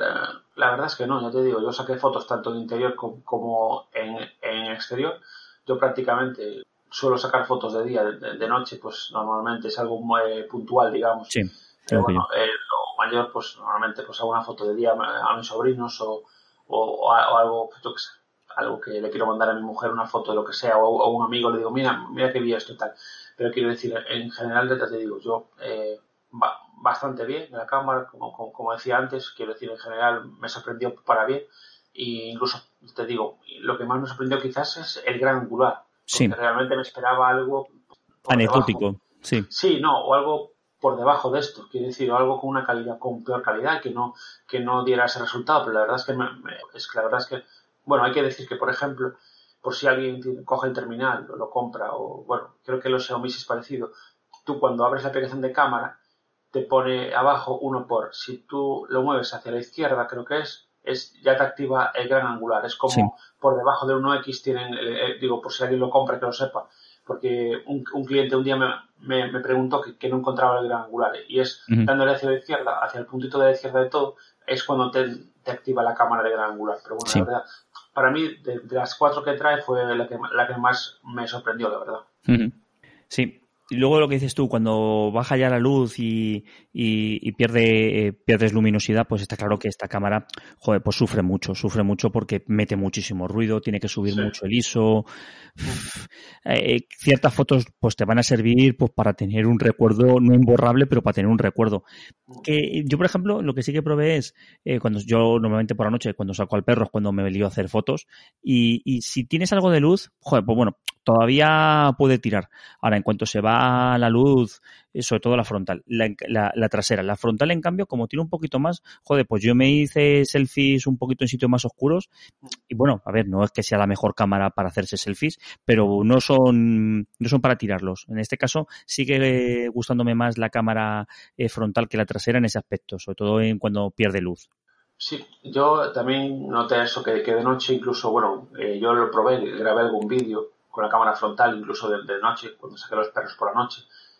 la verdad es que no, ya te digo, yo saqué fotos tanto en interior como en exterior. Yo prácticamente suelo sacar fotos de día, de noche, pues normalmente es algo muy puntual, digamos. Sí, Pero igual que yo. bueno, lo mayor, pues normalmente pues hago una foto de día a mis sobrinos o algo, pues, yo qué sé, algo que le quiero mandar a mi mujer, una foto de lo que sea, o a un amigo le digo, mira que vi esto y tal. Pero quiero decir, en general, ya te digo, yo bastante bien la cámara, como decía antes, quiero decir, en general me sorprendió para bien. E incluso, te digo, lo que más me sorprendió quizás es el gran angular, porque Sí, realmente me esperaba algo por debajo. anecdótico, sí. Sí, no, o algo por debajo de esto, quiero decir, o algo con una calidad, con peor calidad, que no diera ese resultado, pero la verdad es que la verdad es que, bueno, hay que decir que, por ejemplo, por si alguien coge el terminal o lo compra, o bueno, creo que los Xiaomi es parecido, tú cuando abres la aplicación de cámara, te pone abajo uno por, si tú lo mueves hacia la izquierda, creo que ya te activa el gran angular, es Sí. como por debajo de 1x tienen, digo, por si alguien lo compra, que lo sepa, porque un cliente un día me preguntó que no encontraba el gran angular y es Ujú. dándole hacia la izquierda, hacia el puntito de la izquierda de todo, es cuando te activa la cámara de gran angular. Pero bueno, la Sí. verdad, para mí, de las cuatro que trae, fue la que más me sorprendió, la verdad. Ujú. Sí. Y luego lo que dices tú, cuando baja ya la luz y pierdes luminosidad, pues está claro que esta cámara, joder, pues sufre mucho porque mete muchísimo ruido, tiene que subir Sí. mucho el ISO. Ciertas fotos pues te van a servir pues para tener un recuerdo no imborrable, pero para tener un recuerdo. Que yo, por ejemplo, lo que sí que probé es cuando yo normalmente por la noche, cuando saco al perro, es cuando me lío a hacer fotos, y si tienes algo de luz, joder, pues bueno, todavía puede tirar. Ahora, en cuanto se va la luz, sobre todo la frontal, la trasera, la frontal, en cambio, como tiene un poquito más, joder, pues yo me hice selfies un poquito en sitios más oscuros, y bueno, a ver, no es que sea la mejor cámara para hacerse selfies, pero no son para tirarlos. En este caso, sigue gustándome más la cámara frontal que la trasera en ese aspecto, sobre todo cuando pierde luz. Sí, yo también noté eso, que de noche incluso, bueno, yo lo probé, grabé algún vídeo con la cámara frontal, incluso de noche, cuando saqué los perros por la noche,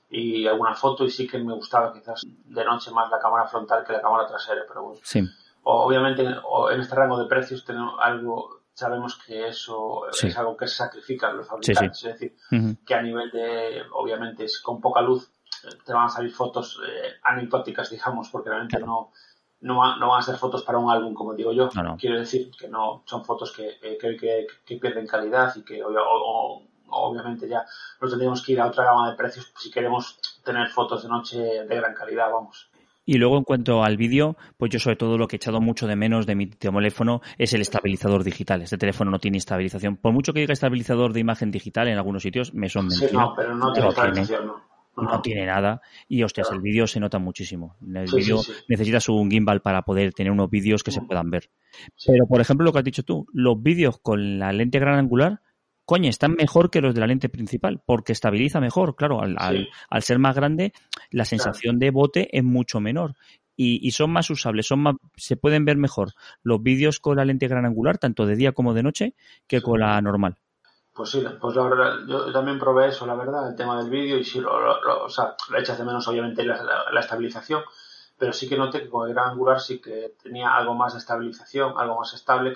y alguna foto, y sí que me gustaba quizás de noche más la cámara frontal que la cámara trasera, pero bueno. Sí. Obviamente en este rango de precios tenemos algo, sabemos que eso es algo que se sacrifican los fabricantes, es decir, que a nivel de, obviamente, con poca luz te van a salir fotos anecdóticas, digamos, porque realmente no van a ser fotos para un álbum, como digo yo. No. Quiero decir que no son fotos que pierden calidad y que obviamente ya nos tendríamos que ir a otra gama de precios si queremos tener fotos de noche de gran calidad, vamos. Y luego, en cuanto al vídeo, pues yo sobre todo lo que he echado mucho de menos de mi teléfono es el estabilizador digital. Este teléfono no tiene estabilización. Por mucho que diga estabilizador de imagen digital, en algunos sitios me son mentiras. Sí, no, pero no tiene estabilización, no tiene nada. Y, hostias, el vídeo se nota muchísimo. El vídeo necesitas un gimbal para poder tener unos vídeos que se puedan ver. Pero, por ejemplo, lo que has dicho tú, los vídeos con la lente gran angular, coño, están mejor que los de la lente principal, porque estabiliza mejor. Claro, al ser más grande, la sensación de bote es mucho menor. Y son más usables, se pueden ver mejor los vídeos con la lente gran angular, tanto de día como de noche, que con la normal. Pues sí, pues la verdad, yo también probé eso, la verdad, el tema del vídeo, y sí, o sea, lo echas de menos obviamente la estabilización, pero sí que noté que con el gran angular sí que tenía algo más de estabilización, algo más estable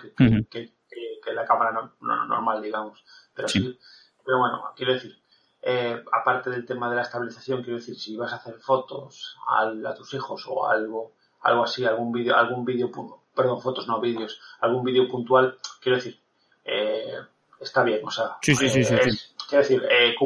que la cámara normal, digamos. Pero sí, pero bueno, quiero decir, aparte del tema de la estabilización, quiero decir, si vas a hacer fotos a tus hijos o algo así, algún vídeo, perdón, fotos, no vídeos, algún vídeo puntual, quiero decir, está bien, o sea, quiero decir,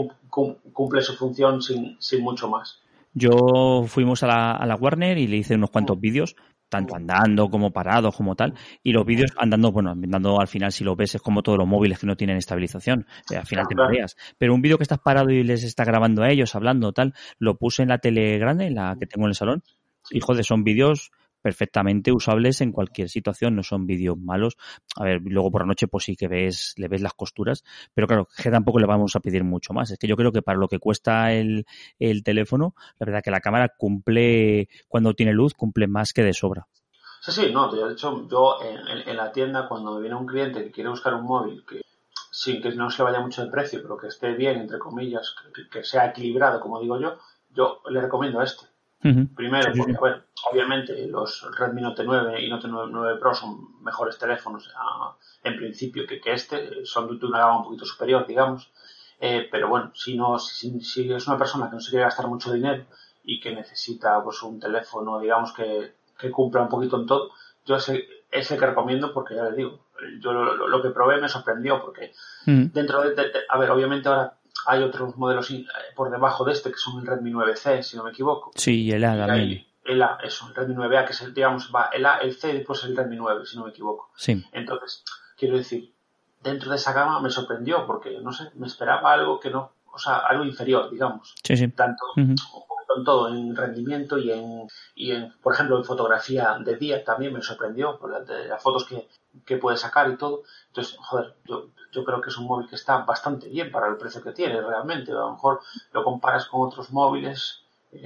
cumple su función sin mucho más. Yo fuimos a la Warner y le hice unos cuantos vídeos, tanto andando como parados como tal, y los vídeos andando al final, si lo ves, es como todos los móviles que no tienen estabilización, al final te mareas. Pero un vídeo que estás parado y les está grabando a ellos, hablando tal, lo puse en la tele grande, en la que tengo en el salón, y joder, son vídeos perfectamente usables en cualquier situación, no son vídeos malos. A ver, luego por la noche pues sí que le ves las costuras, pero claro, que tampoco le vamos a pedir mucho más. Es que yo creo que para lo que cuesta el teléfono, la verdad que la cámara cumple, cuando tiene luz, cumple más que de sobra. Sí, no, de hecho yo en la tienda, cuando me viene un cliente que quiere buscar un móvil que sin que no se vaya mucho de precio, pero que esté bien, entre comillas, que sea equilibrado, como digo yo le recomiendo este. Primero, porque, a ver, obviamente los Redmi Note 9 y Note 9 Pro son mejores teléfonos en principio que este, son de una gama un poquito superior, digamos, pero bueno, si es una persona que no se quiere gastar mucho dinero y que necesita pues un teléfono, digamos, que cumpla un poquito en todo, yo es el que recomiendo, porque ya les digo, yo lo que probé me sorprendió, porque dentro a ver, obviamente ahora hay otros modelos por debajo de este, que son el Redmi 9C, si no me equivoco. Sí, el A también. El Redmi 9A, que es digamos, va el C y después el Redmi 9, si no me equivoco. Sí. Entonces, quiero decir, dentro de esa gama me sorprendió, porque, no sé, me esperaba algo que no, o sea, algo inferior, digamos. Sí. Tanto en todo, en rendimiento y en, por ejemplo, en fotografía de día también me sorprendió, por las fotos que puede sacar y todo. Entonces, joder, yo creo que es un móvil que está bastante bien para el precio que tiene realmente. A lo mejor lo comparas con otros móviles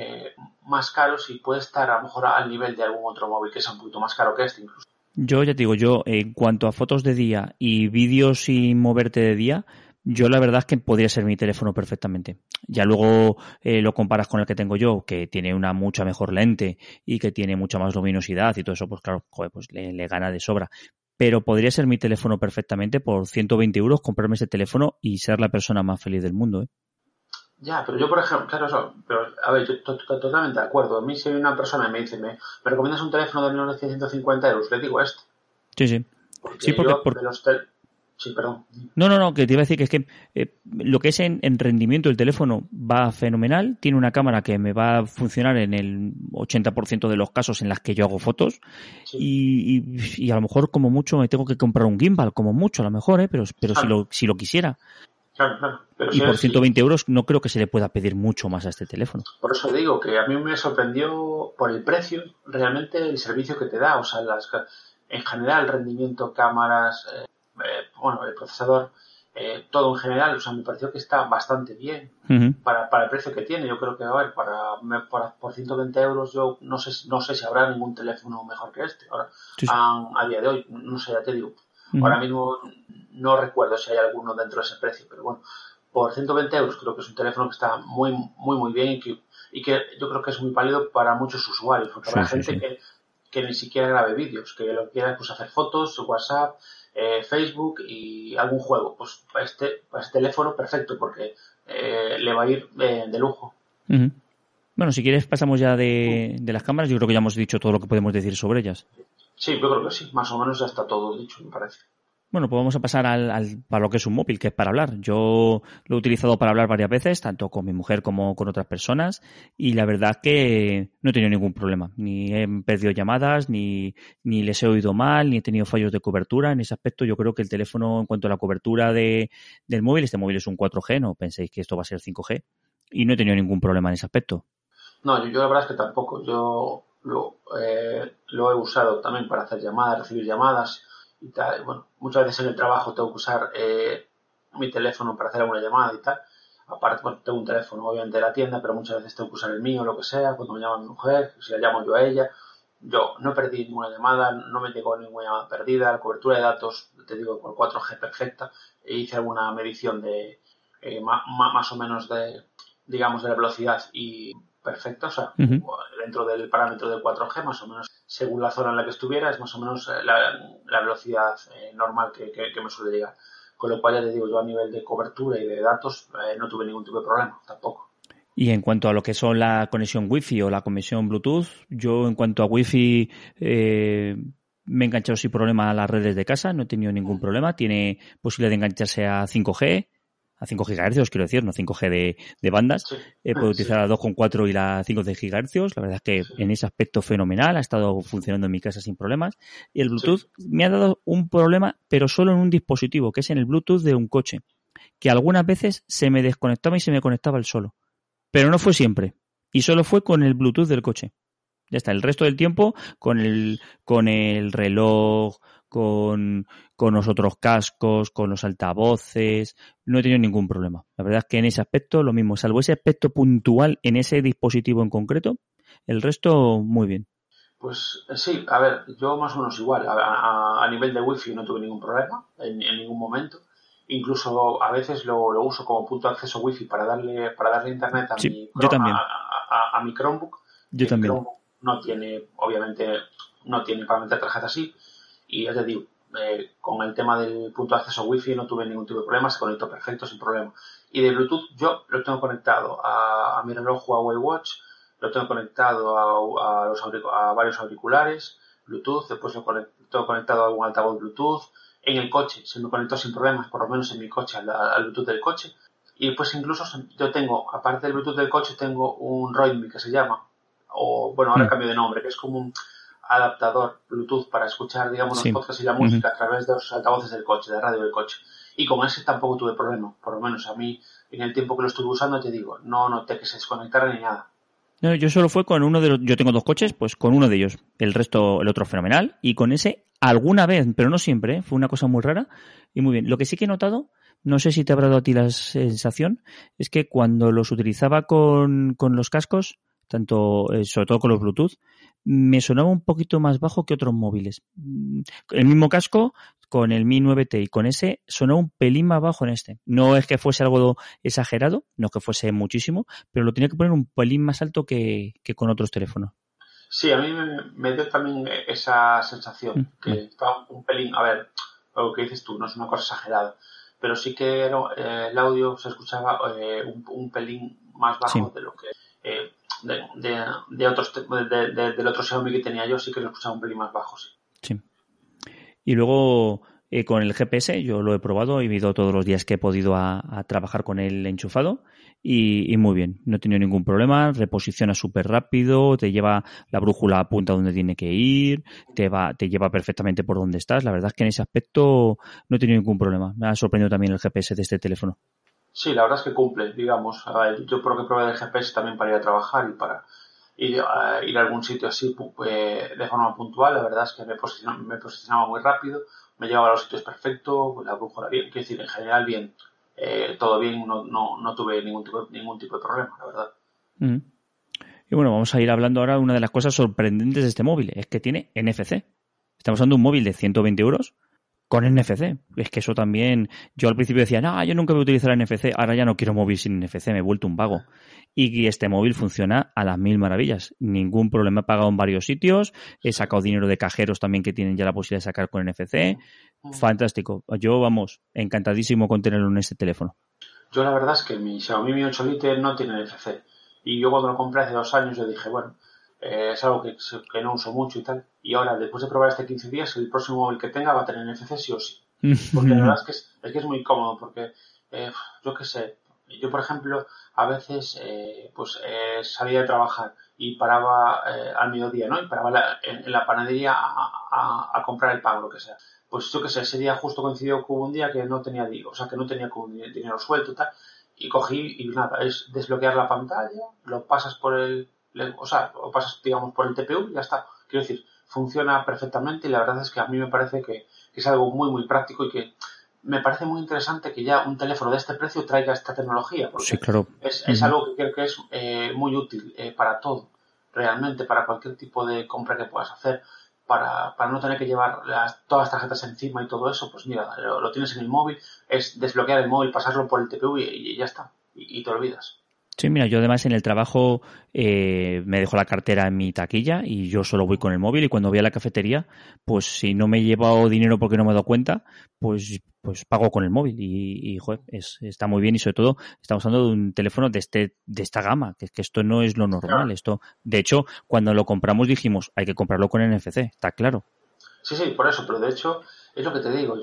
más caros y puede estar a lo mejor al nivel de algún otro móvil que sea un poquito más caro que este incluso. Yo ya te digo, en cuanto a fotos de día y vídeos sin moverte de día, yo la verdad es que podría ser mi teléfono perfectamente. Ya luego lo comparas con el que tengo yo, que tiene una mucha mejor lente y que tiene mucha más luminosidad y todo eso, pues claro, joder, pues le gana de sobra. Pero podría ser mi teléfono perfectamente por 120 euros, comprarme ese teléfono y ser la persona más feliz del mundo, ¿eh? Ya, pero yo, por ejemplo, claro, pero a ver, yo totalmente de acuerdo. A mí si hay una persona y me dice, ¿me recomiendas un teléfono de 1950 euros? Le digo este. Sí. Porque sí, perdón. No, que te iba a decir que es que lo que es en rendimiento del teléfono va fenomenal, tiene una cámara que me va a funcionar en el 80% de los casos en las que yo hago fotos, y a lo mejor como mucho me tengo que comprar un gimbal, como mucho a lo mejor, pero claro. si lo quisiera. Claro. Pero y por 120 euros no creo que se le pueda pedir mucho más a este teléfono. Por eso digo que a mí me sorprendió por el precio, realmente el servicio que te da, o sea, en general, rendimiento, cámaras, el procesador, todo en general, o sea, me pareció que está bastante bien para el precio que tiene. Yo creo que, a ver, por 120 euros yo no sé si habrá ningún teléfono mejor que este. Ahora, a día de hoy, no sé, ya te digo. Ahora mismo no recuerdo si hay alguno dentro de ese precio, pero bueno, por 120 euros creo que es un teléfono que está muy, muy, muy bien y que yo creo que es muy válido para muchos usuarios, porque habrá gente que ni siquiera grabe vídeos, que lo que quiera es pues, hacer fotos, WhatsApp, Facebook y algún juego. Pues para este teléfono perfecto, porque le va a ir de lujo. Uh-huh. Bueno, si quieres pasamos ya de las cámaras. Yo creo que ya hemos dicho todo lo que podemos decir sobre ellas. Sí, yo creo que sí. Más o menos ya está todo dicho, me parece. Bueno, pues vamos a pasar para lo que es un móvil, que es para hablar. Yo lo he utilizado para hablar varias veces, tanto con mi mujer como con otras personas, y la verdad que no he tenido ningún problema. Ni he perdido llamadas, ni les he oído mal, ni he tenido fallos de cobertura. En ese aspecto yo creo que el teléfono, en cuanto a la cobertura del móvil, este móvil es un 4G, no penséis que esto va a ser 5G, y no he tenido ningún problema en ese aspecto. No, yo la verdad es que tampoco. Yo lo he usado también para hacer llamadas, recibir llamadas y tal. Bueno, muchas veces en el trabajo tengo que usar mi teléfono para hacer alguna llamada y tal. Aparte, bueno, tengo un teléfono obviamente de la tienda, pero muchas veces tengo que usar el mío, lo que sea, cuando me llama mi mujer, si la llamo yo a ella. Yo no perdí ninguna llamada, no me llegó ninguna llamada perdida, la cobertura de datos, te digo, por 4G perfecta. Hice alguna medición de más o menos de, digamos, de la velocidad y perfecta, o sea, dentro del parámetro del 4G, más o menos, según la zona en la que estuviera, es más o menos la velocidad normal que me suele llegar. Con lo cual, ya te digo, yo a nivel de cobertura y de datos no tuve ningún tipo de problema, tampoco. Y en cuanto a lo que son la conexión Wi-Fi o la conexión Bluetooth, yo en cuanto a Wi-Fi me he enganchado sin problema a las redes de casa, no he tenido ningún problema. Tiene posibilidad de engancharse a 5G, a 5 GHz, quiero decir, no 5G de bandas. Sí. Puedo utilizar la 2,4 y la 5 de GHz. La verdad es que en ese aspecto fenomenal, ha estado funcionando en mi casa sin problemas. Y el Bluetooth me ha dado un problema, pero solo en un dispositivo, que es en el Bluetooth de un coche, que algunas veces se me desconectaba y se me conectaba el solo. Pero no fue siempre. Y solo fue con el Bluetooth del coche. Ya está. El resto del tiempo con el reloj, con los otros cascos, con los altavoces. No he tenido ningún problema. La verdad es que en ese aspecto lo mismo. Salvo ese aspecto puntual en ese dispositivo en concreto, el resto muy bien. Pues sí, a ver, yo más o menos igual. A nivel de wifi no tuve ningún problema en ningún momento. Incluso a veces lo uso como punto de acceso wifi para darle internet a mi Chromebook. Yo también. Chromebook obviamente no tiene para meter tarjeta así. Y ya te digo, con el tema del punto de acceso wifi no tuve ningún tipo de problema, se conectó perfecto, sin problema. Y de Bluetooth yo lo tengo conectado a mi reloj Huawei Watch, lo tengo conectado a varios auriculares Bluetooth, después lo tengo conectado a algún altavoz Bluetooth. En el coche se me conectó sin problemas, por lo menos en mi coche, al Bluetooth del coche. Y después incluso yo tengo, aparte del Bluetooth del coche, tengo un Roidme que se llama, o bueno, ahora cambio de nombre, que es como un adaptador Bluetooth para escuchar, digamos, los podcasts y la música a través de los altavoces del coche, de radio del coche. Y con ese tampoco tuve problema, por lo menos a mí, en el tiempo que lo estuve usando, te digo, no noté que se desconectara ni nada. No, yo solo fue con uno de los... Yo tengo 2 coches, pues con uno de ellos. El resto, el otro fenomenal. Y con ese, alguna vez, pero no siempre, ¿eh? Fue una cosa muy rara y muy bien. Lo que sí que he notado, no sé si te habrá dado a ti la sensación, es que cuando los utilizaba con los cascos, tanto sobre todo con los Bluetooth, me sonaba un poquito más bajo que otros móviles. El mismo casco, con el Mi 9T y con ese, sonaba un pelín más bajo en este. No es que fuese algo exagerado, no es que fuese muchísimo, pero lo tenía que poner un pelín más alto que con otros teléfonos. Sí, a mí me dio también esa sensación, que estaba un pelín, a ver, lo que dices tú, no es una cosa exagerada, pero sí que el audio se escuchaba un pelín más bajo de lo que... del otro Xiaomi que tenía yo, sí que lo escuchaba un pelín más bajo, sí. Y luego con el GPS yo lo he probado, he ido todos los días que he podido a trabajar con él enchufado y muy bien, no he tenido ningún problema, reposiciona súper rápido, te lleva la brújula a punta donde tiene que ir, te lleva perfectamente por donde estás. La verdad es que en ese aspecto no he tenido ningún problema. Me ha sorprendido también el GPS de este teléfono. Sí, la verdad es que cumple, digamos. Yo creo que probé el GPS también para ir a trabajar y para ir a algún sitio así de forma puntual. La verdad es que me posicionaba muy rápido, me llevaba a los sitios perfectos, la brújula bien, quiero decir, en general bien, todo bien, no tuve ningún tipo de problema, la verdad. Y bueno, vamos a ir hablando ahora de una de las cosas sorprendentes de este móvil, es que tiene NFC. Estamos hablando de un móvil de 120 euros con NFC. Es que eso también... Yo al principio decía, no, yo nunca voy a utilizar NFC. Ahora ya no quiero móvil sin NFC, me he vuelto un vago. Y este móvil funciona a las mil maravillas. Ningún problema. He pagado en varios sitios. He sacado dinero de cajeros también que tienen ya la posibilidad de sacar con NFC. Fantástico. Yo, vamos, encantadísimo con tenerlo en este teléfono. Yo la verdad es que mi Xiaomi Mi 8 Lite no tiene NFC. Y yo cuando lo compré hace 2 años yo dije, bueno, es algo que no uso mucho y tal. Y ahora, después de probar este 15 días, el próximo móvil que tenga va a tener NFC sí o sí. Porque la verdad es que es muy cómodo, porque yo qué sé, yo por ejemplo, a veces salía de trabajar y paraba al mediodía, ¿no? Y paraba en la panadería a comprar el pan, lo que sea. Pues yo qué sé, ese día justo coincidió con un día que no tenía dinero suelto y tal. Y cogí y nada, es desbloquear la pantalla, lo pasas o pasas, digamos, por el TPU y ya está. Quiero decir, funciona perfectamente y la verdad es que a mí me parece que es algo muy, muy práctico y que me parece muy interesante que ya un teléfono de este precio traiga esta tecnología. Porque sí, claro. Es algo que creo que es muy útil para todo, realmente, para cualquier tipo de compra que puedas hacer. Para no tener que llevar todas las tarjetas encima y todo eso, pues mira, lo tienes en el móvil, es desbloquear el móvil, pasarlo por el TPU y ya está, y te olvidas. Sí, mira, yo además en el trabajo me dejo la cartera en mi taquilla y yo solo voy con el móvil y cuando voy a la cafetería, pues si no me he llevado dinero porque no me he dado cuenta, pues pago con el móvil y joder, está muy bien y sobre todo estamos hablando de un teléfono de esta gama, que esto no es lo normal. Claro. Esto, de hecho, cuando lo compramos dijimos, hay que comprarlo con NFC, está claro. Sí, por eso, pero de hecho, es lo que te digo,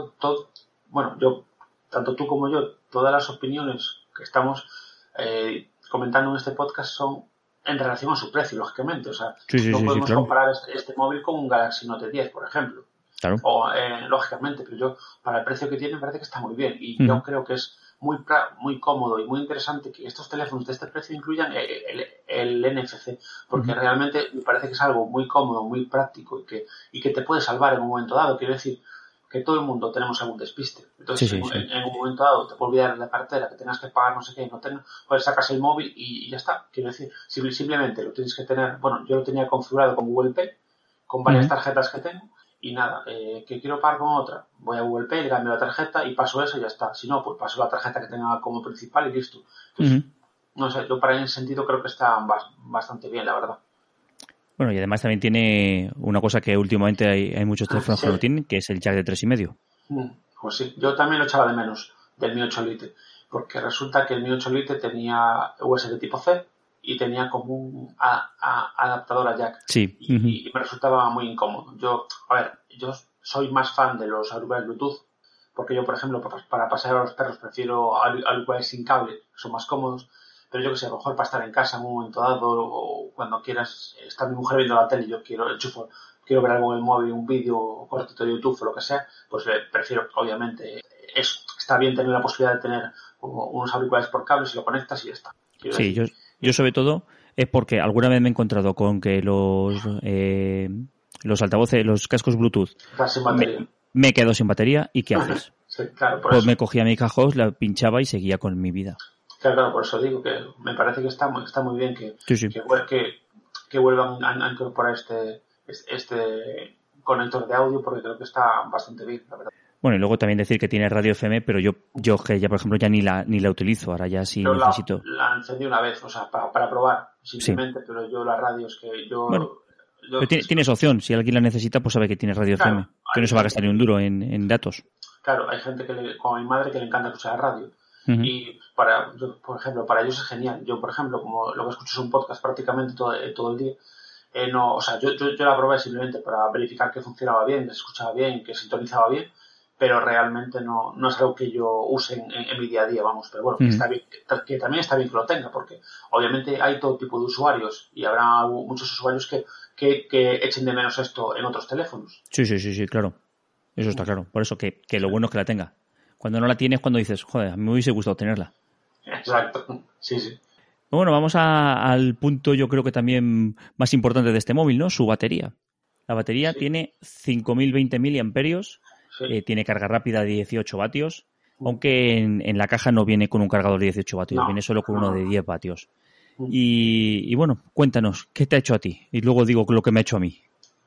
tanto tú como yo, todas las opiniones que estamos comentando en este podcast son en relación a su precio, lógicamente. O sea, no podemos comparar este móvil con un Galaxy Note 10, por ejemplo. Claro. O, lógicamente, pero yo, para el precio que tiene, me parece que está muy bien. Y yo creo que es muy cómodo y muy interesante que estos teléfonos de este precio incluyan el NFC, porque realmente me parece que es algo muy cómodo, muy práctico y que te puede salvar en un momento dado. Quiero decir, que todo el mundo tenemos algún despiste. Entonces, en un momento dado te puede olvidar la cartera, que tengas que pagar no sé qué, pues sacas el móvil y ya está. Quiero decir, simplemente lo tienes que tener, yo lo tenía configurado con Google Pay, con varias tarjetas que tengo, y nada, que quiero pagar con otra, voy a Google Pay, le cambio la tarjeta y paso eso y ya está. Si no, pues paso la tarjeta que tenga como principal y listo. Entonces, no sé, yo para ese sentido creo que está bastante bien, la verdad. Bueno, y además también tiene una cosa que últimamente hay muchos teléfonos que lo tienen, que es el jack de 3,5. Pues sí, yo también lo echaba de menos del Mi 8 Lite, porque resulta que el Mi 8 Lite tenía USB tipo C y tenía como un adaptador a jack. Sí. Y me resultaba muy incómodo. Yo soy más fan de los auriculares Bluetooth, porque yo, por ejemplo, para pasear a los perros prefiero auriculares sin cable, que son más cómodos. Pero yo que sé, a lo mejor para estar en casa en un momento dado o cuando quieras, está mi mujer viendo la tele y yo quiero ver algo en el móvil, un vídeo cortito de YouTube o lo que sea, pues prefiero, obviamente, eso. Está bien tener la posibilidad de tener unos auriculares por cable, si lo conectas y ya está. Sí, yo sobre todo es porque alguna vez me he encontrado con que los altavoces, los cascos Bluetooth, sin batería. Me he quedado sin batería y ¿qué haces? Sí, claro, por pues eso. Me cogía mi cajón, la pinchaba y seguía con mi vida. Claro, por eso digo que me parece que está muy bien que vuelvan a incorporar este conector de audio, porque creo que está bastante bien, la verdad. Bueno, y luego también decir que tiene radio FM, pero yo que ya, por ejemplo, ya ni la utilizo, ahora ya sí necesito. La encendí una vez, o sea, para probar, simplemente, pero yo la radio es que yo... Bueno, pero tienes opción, si alguien la necesita, pues sabe que tiene radio FM, que no se va a gastar ni un duro en datos. Claro, hay gente como mi madre que le encanta escuchar radio. Y por ejemplo, para ellos es genial. Yo, por ejemplo, como lo que escucho es un podcast prácticamente todo el día, yo la probé simplemente para verificar que funcionaba bien, que se escuchaba bien, que sintonizaba bien, pero realmente no es algo que yo use en mi día a día, vamos. Pero bueno, está bien, que también está bien que lo tenga, porque obviamente hay todo tipo de usuarios y habrá muchos usuarios que echen de menos esto en otros teléfonos. Sí, claro. Eso está claro. Por eso que lo bueno es que la tenga. Cuando no la tienes, cuando dices, joder, a mí me hubiese gustado tenerla. Exacto, sí. Bueno, vamos al punto, yo creo que también más importante de este móvil, ¿no? Su batería. La batería tiene 5.020 miliamperios, tiene carga rápida de 18 vatios, aunque en la caja no viene con un cargador de 18 vatios, viene solo con uno de 10 vatios. Y bueno, cuéntanos, ¿qué te ha hecho a ti? Y luego digo lo que me ha hecho a mí.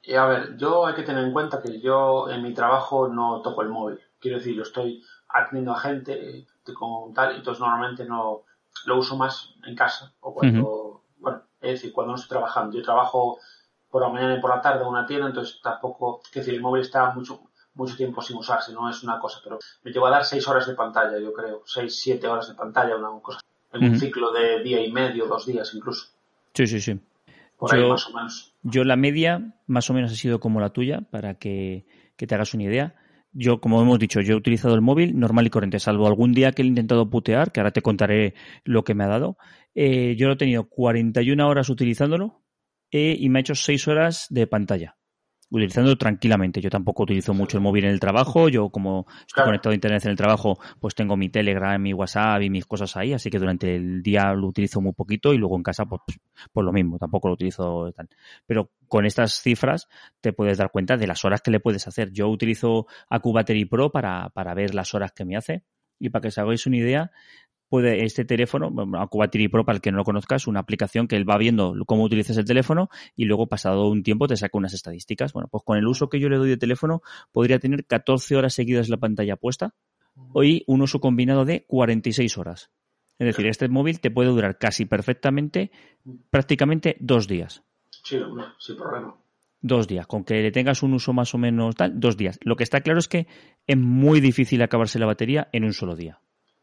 A ver, yo hay que tener en cuenta que yo en mi trabajo no toco el móvil. Quiero decir, yo estoy atendiendo a gente con tal, entonces normalmente no lo uso más en casa o cuando, bueno, es decir, cuando no estoy trabajando. Yo trabajo por la mañana y por la tarde en una tienda, entonces tampoco, es decir, el móvil está mucho tiempo sin usarse, no es una cosa, pero me llevo a dar 6 horas de pantalla, yo creo, 6, 7 horas de pantalla, una cosa, en un ciclo de día y medio, 2 días incluso. Sí. Por ahí más o menos. Yo la media más o menos ha sido como la tuya, para que te hagas una idea. Yo, como hemos dicho, yo he utilizado el móvil normal y corriente, salvo algún día que he intentado putear, que ahora te contaré lo que me ha dado. Yo lo he tenido 41 horas utilizándolo y me ha hecho 6 horas de pantalla, utilizándolo tranquilamente. Yo tampoco utilizo mucho el móvil en el trabajo. Yo, como estoy conectado a internet en el trabajo, pues tengo mi Telegram, mi WhatsApp y mis cosas ahí, así que durante el día lo utilizo muy poquito y luego en casa pues lo mismo, tampoco lo utilizo tan. Pero con estas cifras te puedes dar cuenta de las horas que le puedes hacer. Yo utilizo AcuBattery Pro para ver las horas que me hace, y para que os hagáis una idea, puede este teléfono, AcuBattery Pro, para el que no lo conozca, es una aplicación que él va viendo cómo utilizas el teléfono y luego, pasado un tiempo, te saca unas estadísticas. Bueno, pues con el uso que yo le doy de teléfono, podría tener 14 horas seguidas la pantalla puesta y un uso combinado de 46 horas. Es decir, este móvil te puede durar casi perfectamente, prácticamente 2 días. Sí, hombre, sin problema. 2 días, con que le tengas un uso más o menos tal, 2 días. Lo que está claro es que es muy difícil acabarse la batería en un solo día.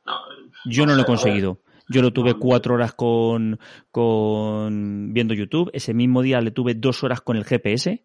Yo no lo he conseguido. Yo lo tuve 4 horas con viendo YouTube. Ese mismo día le tuve 2 horas con el GPS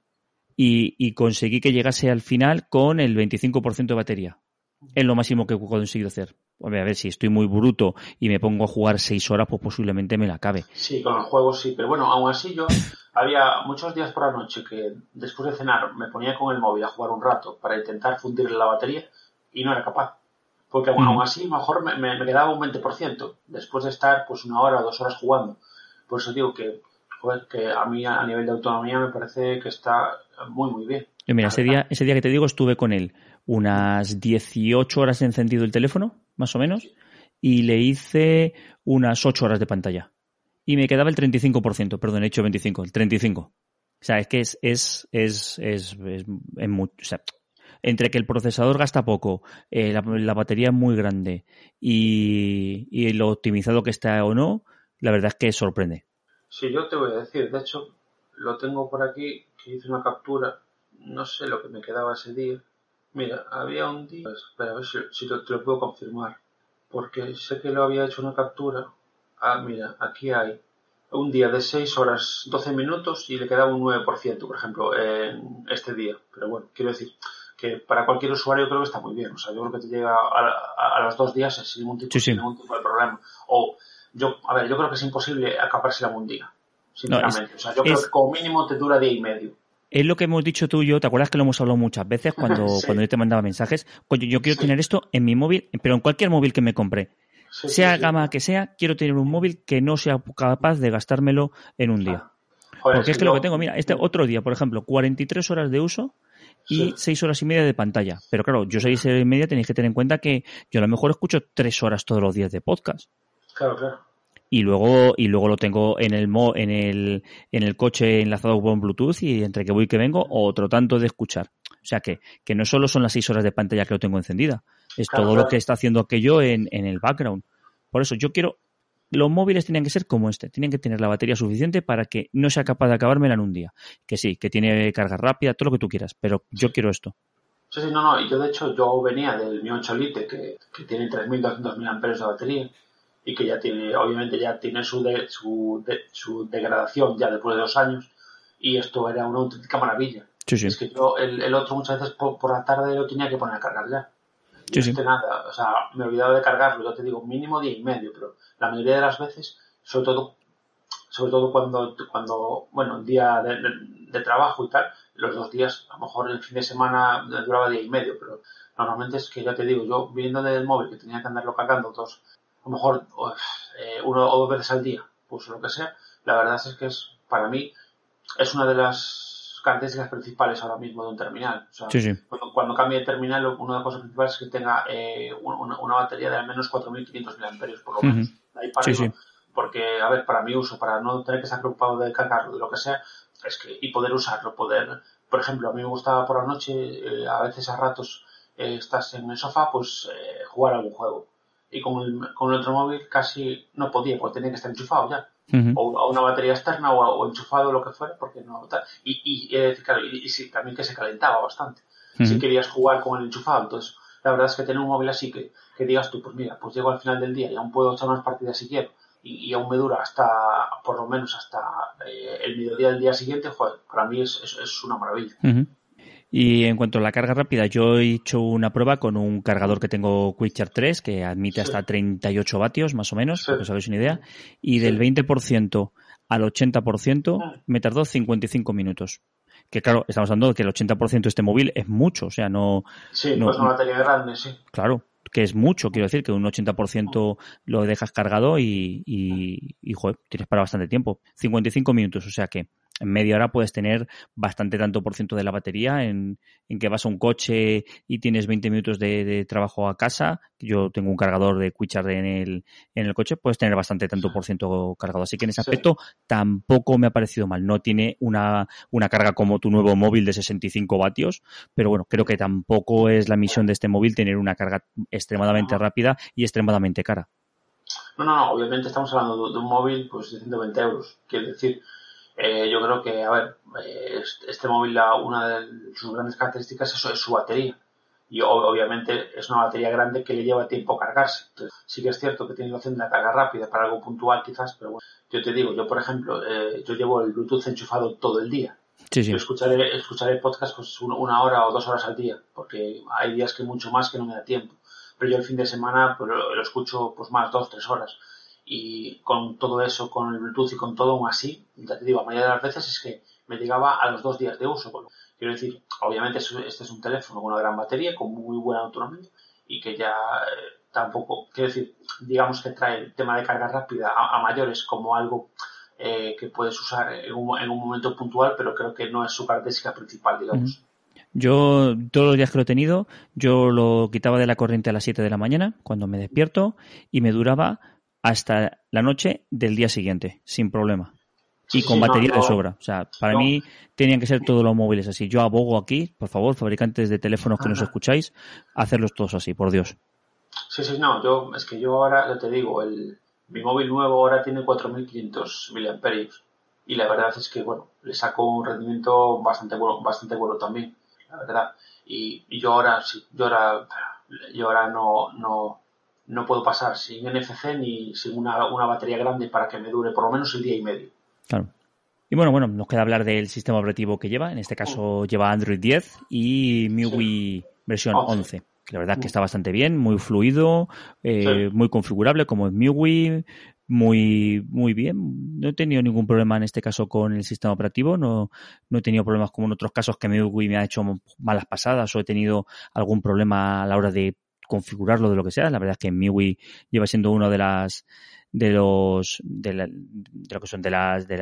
y conseguí que llegase al final con el 25% de batería. Es lo máximo que he conseguido hacer. A ver, si estoy muy bruto y me pongo a jugar 6 horas, pues posiblemente me la acabe. Sí, con los juegos sí, pero bueno, aún así yo había muchos días por la noche que después de cenar me ponía con el móvil a jugar un rato para intentar fundirle la batería y no era capaz. Porque aún así mejor me quedaba un 20% después de estar pues 1 hora o 2 horas jugando. Por eso digo que, joder, que a mí a nivel de autonomía me parece que está muy bien. Yo mira, ese día que te digo estuve con él unas 18 horas encendido el teléfono, más o menos, y le hice unas 8 horas de pantalla. Y me quedaba el 35%, perdón, he hecho 25, el 35%. O sea, es que es mucho, o sea, entre que el procesador gasta poco, la batería es muy grande y lo optimizado que está o no, la verdad es que sorprende. Sí, yo te voy a decir, de hecho, lo tengo por aquí, que hice una captura, no sé lo que me quedaba ese día. Mira, había un día, espera, a ver si te lo puedo confirmar, porque sé que lo había hecho una captura. Mira, aquí hay un día de 6 horas 12 minutos y le quedaba un 9%, por ejemplo, en este día. Pero bueno, quiero decir que para cualquier usuario creo que está muy bien. O sea, yo creo que te llega a los 2 días sin ningún tipo de problema. Yo creo que es imposible acabársela en un día, sinceramente. Creo que como mínimo te dura día y medio. Es lo que hemos dicho tú y yo. ¿Te acuerdas que lo hemos hablado muchas veces cuando yo te mandaba mensajes? Coño, yo quiero tener esto en mi móvil, pero en cualquier móvil que me compre. Sea gama que sea, quiero tener un móvil que no sea capaz de gastármelo en un día. Joder, porque es que lo que tengo, mira, este otro día, por ejemplo, 43 horas de uso y 6 horas y media de pantalla. Pero claro, yo 6 horas y media tenéis que tener en cuenta que yo a lo mejor escucho 3 horas todos los días de podcast. Claro. Y luego lo tengo en el coche enlazado con Bluetooth, y entre que voy y que vengo, otro tanto de escuchar. O sea que no solo son las 6 horas de pantalla que lo tengo encendida, es todo lo que está haciendo aquello en el background. Por eso los móviles tienen que ser como tienen que tener la batería suficiente para que no sea capaz de acabármela en un día. Que sí, que tiene carga rápida, todo lo que tú quieras, pero yo quiero esto. Sí, no, y yo de hecho venía del Mi 8 Lite que tiene 3.200 mAh de batería y que obviamente ya tiene su degradación ya después de 2 años, y esto era una auténtica maravilla. Sí. Es que yo el otro muchas veces por la tarde lo tenía que poner a cargar ya. Nada, o sea, me he olvidado de cargarlo, yo te digo, mínimo día y medio, pero la mayoría de las veces, sobre todo cuando bueno, el día de trabajo y tal, los 2 días, a lo mejor el fin de semana duraba día y medio, pero normalmente es que ya te digo, yo viniendo del móvil que tenía que andarlo cargando a lo mejor 1 o 2 veces al día, pues lo que sea, la verdad es que para mí es una de las características principales ahora mismo de un terminal. O sea, cuando cambie de terminal, una de las cosas principales es que tenga una batería de al menos 4.500 mAh, por lo menos. De ahí para arriba. Porque, a ver, para mi uso, para no tener que estar preocupado de cargarlo, de lo que sea, y poder usarlo, poder por ejemplo, a mí me gustaba por la noche, a veces a ratos estás en el sofá, pues jugar algún juego. Y con el otro móvil casi no podía, porque tenía que estar enchufado ya. Ujú. O a una batería externa o enchufado, lo que fuera, porque no tal. Claro, y sí, también que se calentaba bastante. Si Ujú. querías jugar con el enchufado, entonces la verdad es que tener un móvil así que digas tú, pues mira, pues llego al final del día y aún puedo echar unas partidas si quiero y aún me dura hasta, por lo menos hasta el mediodía del día siguiente, joder, para mí es una maravilla. Ujú. Y en cuanto a la carga rápida, yo he hecho una prueba con un cargador que tengo QuickCharge 3 que admite Sí, hasta 38 vatios más o menos, sí, para que os hagáis una idea, y del sí. 20% al 80% me tardó 55 minutos. Que claro, estamos hablando de que el 80% de este móvil es mucho, o sea, Sí, no, pues una batería grande, sí. claro, que es mucho, quiero decir, que un 80% lo dejas cargado y joder, tienes para bastante tiempo. 55 minutos, o sea que en media hora puedes tener bastante tanto por ciento de la batería en que vas a un coche y tienes 20 minutos de trabajo a casa. Yo tengo un cargador de QuickCharge en el coche, puedes tener bastante tanto por ciento cargado. Así que en ese Sí. aspecto tampoco me ha parecido mal. No tiene una carga como tu nuevo móvil de 65 vatios, pero bueno, creo que tampoco es la misión de este móvil tener una carga extremadamente Ajá. rápida y extremadamente cara. No, obviamente estamos hablando de un móvil pues de 120 euros. Quiero decir, yo creo que, a ver, este móvil, una de sus grandes características es su batería. Y obviamente es una batería grande que le lleva tiempo a cargarse. Entonces, sí que es cierto que tiene la opción de la carga rápida para algo puntual quizás, pero bueno, yo te digo, yo por ejemplo, yo llevo el Bluetooth enchufado todo el día. Sí, Yo sí. escucharé podcast pues una hora o 2 horas al día, porque hay días que mucho más que no me da tiempo. Pero yo el fin de semana pues, lo escucho pues más 2, 3 horas. Y con todo eso, con el Bluetooth y con todo aún así, ya te digo, la mayoría de las veces es que me llegaba a los 2 días de uso. Quiero decir, obviamente este es un teléfono con una gran batería, con muy buena autonomía y que ya tampoco, quiero decir, digamos que trae el tema de carga rápida a mayores como algo que puedes usar en un momento puntual, pero creo que no es su característica principal, Ujú. digamos. Yo, todos los días que lo he tenido, yo lo quitaba de la corriente a las 7 de la mañana, cuando me despierto, y me duraba hasta la noche del día siguiente, sin problema. Sí, Y sí, con sí, no, batería de sobra. O sea, para yo, mí tenían que ser todos los móviles así. Yo abogo aquí, por favor, fabricantes de teléfonos que nos escucháis, hacerlos todos así, por Dios. sí, sí, no, es que yo ahora, ya te digo, mi móvil nuevo ahora tiene 4500 miliamperios y la verdad es que, bueno, le saco un rendimiento bastante bueno también, la verdad. Y yo ahora, sí, yo ahora no puedo pasar sin NFC ni sin una batería grande para que me dure por lo menos el día y medio. Claro. Y bueno, nos queda hablar del sistema operativo que lleva. En este caso lleva Android 10 y Sí, MIUI versión 11. 11. Que la verdad que está bastante bien, muy fluido, Sí. muy configurable como es MIUI, muy bien. No he tenido ningún problema en este caso con el sistema operativo. No he tenido problemas como en otros casos que MIUI me ha hecho malas pasadas o he tenido algún problema a la hora de configurarlo de lo que sea. La verdad es que MIUI lleva siendo uno de las de lo que son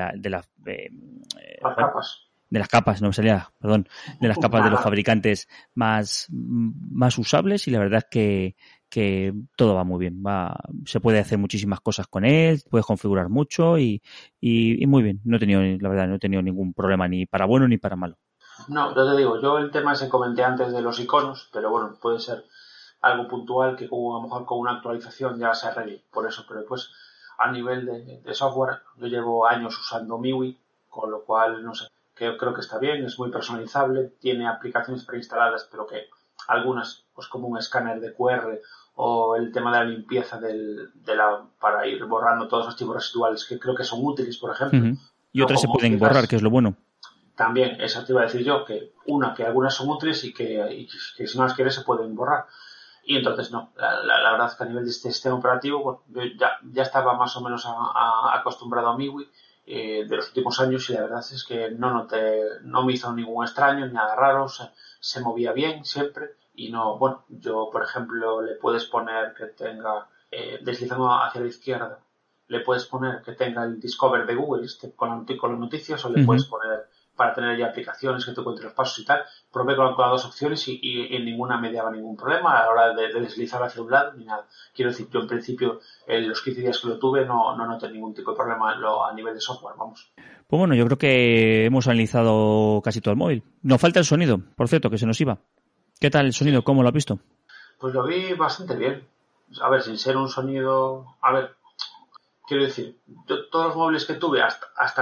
Las joder, capas. de las capas, no me salía, perdón, de las capas de los fabricantes más usables y la verdad es que todo va muy bien. Se puede hacer muchísimas cosas con él, puedes configurar mucho y muy bien. La verdad, no he tenido ningún problema ni para bueno ni para malo. No, yo te digo, yo el tema ese comenté antes de los iconos, pero bueno, puede ser algo puntual que a lo mejor con una actualización ya se arregle. Por eso, pero después a nivel de software, yo llevo años usando MIUI, con lo cual, no sé, que creo que está bien, es muy personalizable, tiene aplicaciones preinstaladas, pero que algunas, pues como un escáner de QR o el tema de la limpieza para ir borrando todos los archivos residuales que creo que son útiles, por ejemplo, Ujú. Y no otras se como pueden borrar, que quizás es lo bueno. también, eso te iba a decir yo, que algunas son útiles y que si no las quieres se pueden borrar. Y entonces no, la verdad es que a nivel de este sistema operativo, bueno, yo ya estaba más o menos acostumbrado a MIUI de los últimos años y la verdad es que no me hizo ningún extraño, ni nada raro, se movía bien siempre y no, bueno, yo por ejemplo le puedes poner que tenga, deslizando hacia la izquierda, le puedes poner que tenga el Discover de Google con las noticias o le puedes Ujú. poner para tener ya aplicaciones que te cuenten los pasos y tal. Probé con las dos opciones y en ninguna me daba ningún problema a la hora de deslizar hacia un lado ni nada. Quiero decir, yo en principio, los 15 días que lo tuve no noté ningún tipo de problema a nivel de software, vamos. Pues bueno, yo creo que hemos analizado casi todo el móvil. Nos falta el sonido, por cierto, que se nos iba. ¿Qué tal el sonido? ¿Cómo lo has visto? Pues lo vi bastante bien. A ver, sin ser un sonido... A ver, quiero decir, yo, todos los móviles que tuve hasta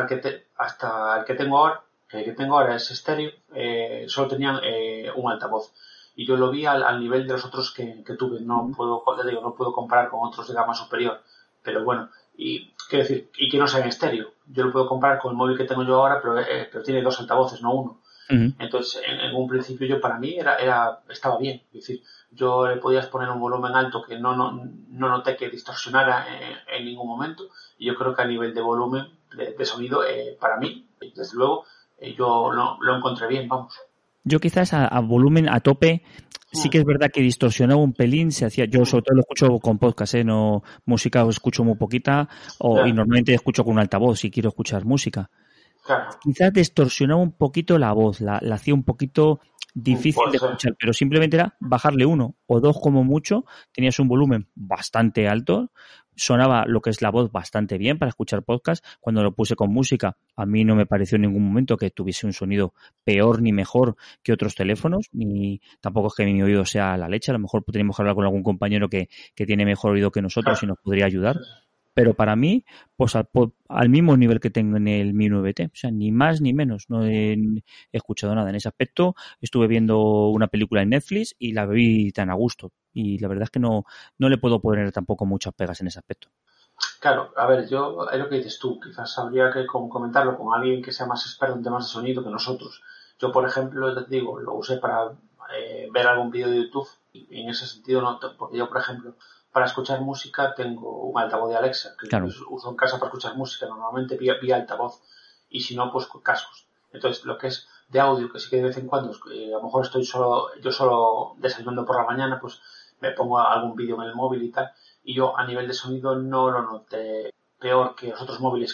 el que tengo ahora, que el que tengo ahora es estéreo, solo tenían un altavoz. Y yo lo vi al nivel de los otros que tuve. No puedo comparar con otros de gama superior. Pero bueno, y quiero decir, y que no sea en estéreo. Yo lo puedo comparar con el móvil que tengo yo ahora, pero tiene dos altavoces, no uno. Uh-huh. Entonces, en un principio para mí estaba bien. Es decir, yo le podías poner un volumen alto que no noté que distorsionara en ningún momento. Y yo creo que a nivel de volumen, de sonido, para mí, desde luego, yo lo encontré bien, vamos. Yo quizás a volumen a tope sí que es verdad que distorsionaba un pelín, yo sobre todo lo escucho con podcast, no música escucho muy poquita y normalmente escucho con un altavoz si quiero escuchar música. Claro. Quizás distorsionaba un poquito la voz, la hacía un poquito difícil de escuchar, pero simplemente era bajarle 1 o 2 como mucho, tenías un volumen bastante alto, sonaba lo que es la voz bastante bien para escuchar podcast. Cuando lo puse con música, a mí no me pareció en ningún momento que tuviese un sonido peor ni mejor que otros teléfonos, ni tampoco es que mi oído sea la leche. A lo mejor podríamos hablar con algún compañero que tiene mejor oído que nosotros y nos podría ayudar. Pero para mí, pues al mismo nivel que tengo en el Mi 9T, o sea, ni más ni menos, no he escuchado nada en ese aspecto. Estuve viendo una película en Netflix y la vi tan a gusto, y la verdad es que no le puedo poner tampoco muchas pegas en ese aspecto. Claro, a ver, yo, es lo que dices tú, quizás habría que comentarlo con alguien que sea más experto en temas de sonido que nosotros. Yo, por ejemplo, te digo, lo usé para ver algún vídeo de YouTube, y en ese sentido no, porque yo, por ejemplo, para escuchar música tengo un altavoz de Alexa, que claro, uso en casa para escuchar música normalmente vía altavoz, y si no, pues con cascos. Entonces, lo que es de audio, que sí que de vez en cuando, a lo mejor estoy yo solo desayunando por la mañana, pues me pongo algún vídeo en el móvil y tal, y yo a nivel de sonido no lo noté peor que los otros móviles